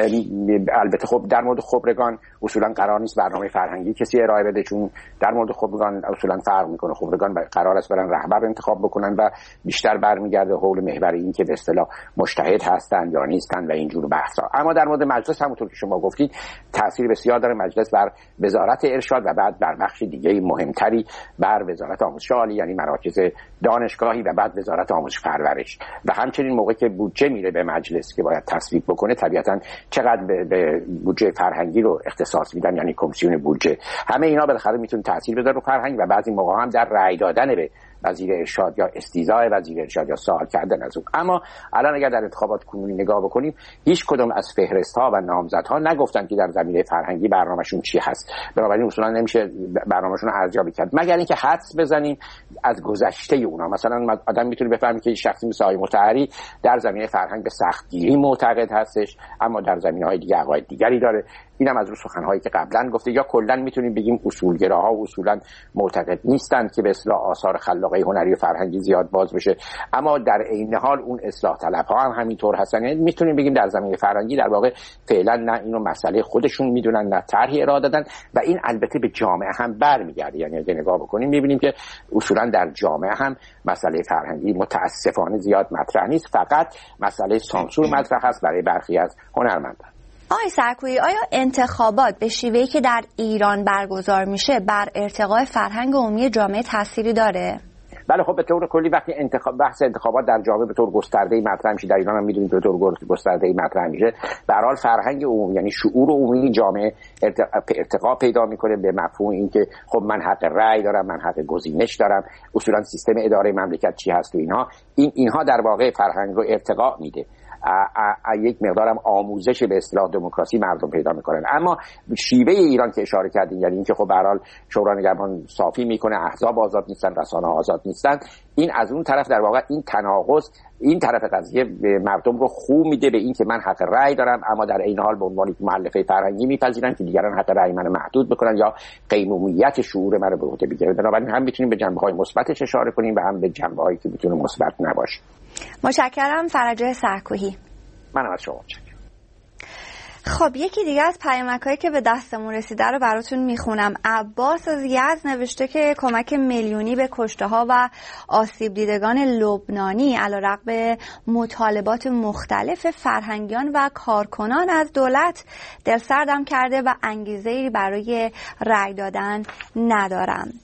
البته خب در مورد خبرگان اصولا قرار نیست برنامه فرهنگی کسی ارائه بده، چون در مورد خبرگان اصولا فرق میکنه. خبرگان قرار است برن رهبر انتخاب بکنن و بیشتر برمیگرده حول محور این که به اصطلاح مجتهد هستن یا نیستن و اینجور بحثا. اما در مورد مجلس همونطور که شما گفتید تاثیر بسیار داره مجلس بر وزارت ارشاد و بعد بر بخش دیگه مهمتری بر وزارت آموزش عالی، یعنی مراکز دانشگاهی و بعد وزارت آموزش پرورش. و همچنین موقعی که بودجه میره به مجلس که باید تصویب بکنه، طبیعتا چقدر به بودجه فرهنگی رو اختصاص میدن، یعنی کمیسیون بودجه، همه اینا بالاخره میتونه تاثیر بذاره رو فرهنگ و بعضی موقع هم در رأی دادن به وزیر ارشاد یا استیضاح وزیر ارشاد یا سوال کردن از اون. اما الان اگر در انتخابات کنونی نگاه بکنیم، هیچ کدوم از فهرست‌ها و نامزدها نگفتن که در زمینه فرهنگی برنامه‌شون چی هست. بنابراین اصولا نمیشه برنامه‌شون رو ارزیابی کرد مگر اینکه حدس بزنیم از گذشته اونا. مثلا آدم میتونه بفهمه که شخصی مثل آقای مطهری در زمینه فرهنگ به سختگیری معتقد هستش، اما در زمینه‌های دیگه عقاید دیگری داره. اینم از رو سخن‌هایی که قبلا گفته. یا کلا میتونیم بگیم اصولگراها اصولا معتقد نیستند که به اصطلاح آثار خلاقه هنری و فرهنگی زیاد باز بشه، اما در عین حال اون اصلاح طلب‌ها هم همینطور هستن. یعنی میتونیم بگیم در زمینه فرهنگی در واقع فعلا نه اینو مسئله خودشون میدونن نه طرحی ارائه دادن و این البته به جامعه هم برمیگرده. یعنی اگه نگاه بکنیم میبینیم که اصولا در جامعه هم مسئله فرهنگی متاسفانه زیاد مطرح نیست، فقط مسئله سانسور مطرح است برای برخی از هنرمندان. آقای سرکوهی، آیا انتخابات به شیوهی که در ایران برگزار میشه بر ارتقاء فرهنگ عمومی جامعه تأثیری داره؟ بله، خب به طور کلی وقتی بحث انتخابات در جامعه به طور گسترده‌ای مطرح میشه، در ایران هم میدونید به طور گسترده‌ای مطرح میشه، به هر حال فرهنگ عمومی یعنی شعور عمومی جامعه ارتقا پیدا میکنه به مفهوم اینکه خب من حق رأی دارم، من حق گزینش دارم، اصولا سیستم اداره مملکت چی هست و اینها در واقع فرهنگ رو ارتقا میده. یک مقدارم آموزش به اصطلاح دموکراسی مردم پیدا میکنن. اما شیوه ایران که اشاره کردین، یعنی اینکه خب به هر حال شورای نگهبان صافی میکنه، احزاب آزاد نیستن، رسانه‌ها آزاد نیستن، این از اون طرف در واقع این تناقض این طرف قضیه به مردم رو خو میده به این که من حق رأی دارم، اما در این حال به عنوان مؤلفه فرهنگی میپذیرن که دیگران حق رأی منو محدود بکنن یا قیمومیت شعور منو به عهده بگیرن. بنابراین هم میتونیم به جنبه‌های مثبتش اشاره کنیم و هم به جنبه‌هایی که میتونه مثبت نباشه. متشکرم. فرج سرکوهی. منم از شما متشکرم. خب یکی دیگه از پیامک‌هایی که به دستمون رسیده رو براتون میخونم. عباس از یزد نوشته که کمک میلیونی به کشته‌ها و آسیب دیدگان لبنانی علیرغم مطالبات مختلف فرهنگیان و کارکنان از دولت دلسردم کرده و انگیزه‌ای برای رأی دادن ندارم.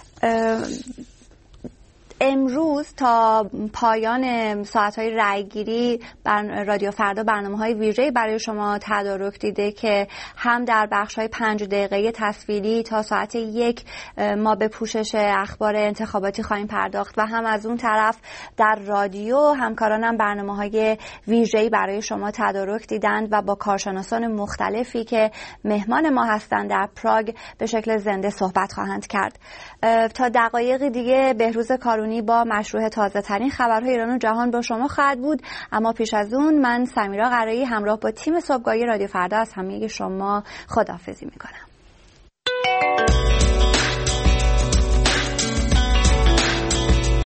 امروز تا پایان ساعت‌های رأیگیری رادیو فردا برنامه‌های ویژه‌ای برای شما تدارک دیده که هم در بخش‌های 5 دقیقه‌ای تصویری تا ساعت 1 ما به پوشش اخبار انتخاباتی خواهیم پرداخت و هم از اون طرف در رادیو همکارانم برنامه‌های ویژه‌ای برای شما تدارک دیدند و با کارشناسان مختلفی که مهمان ما هستند در پراگ به شکل زنده صحبت خواهند کرد. تا دقایقی دیگه بهروز کارونی با مشروع تازه ترین خبرهای ایران و جهان با شما خواهد بود، اما پیش از اون من سمیرا قرایی همراه با تیم صبحگاهی رادیو فردا از همه شما خداحافظی میکنم.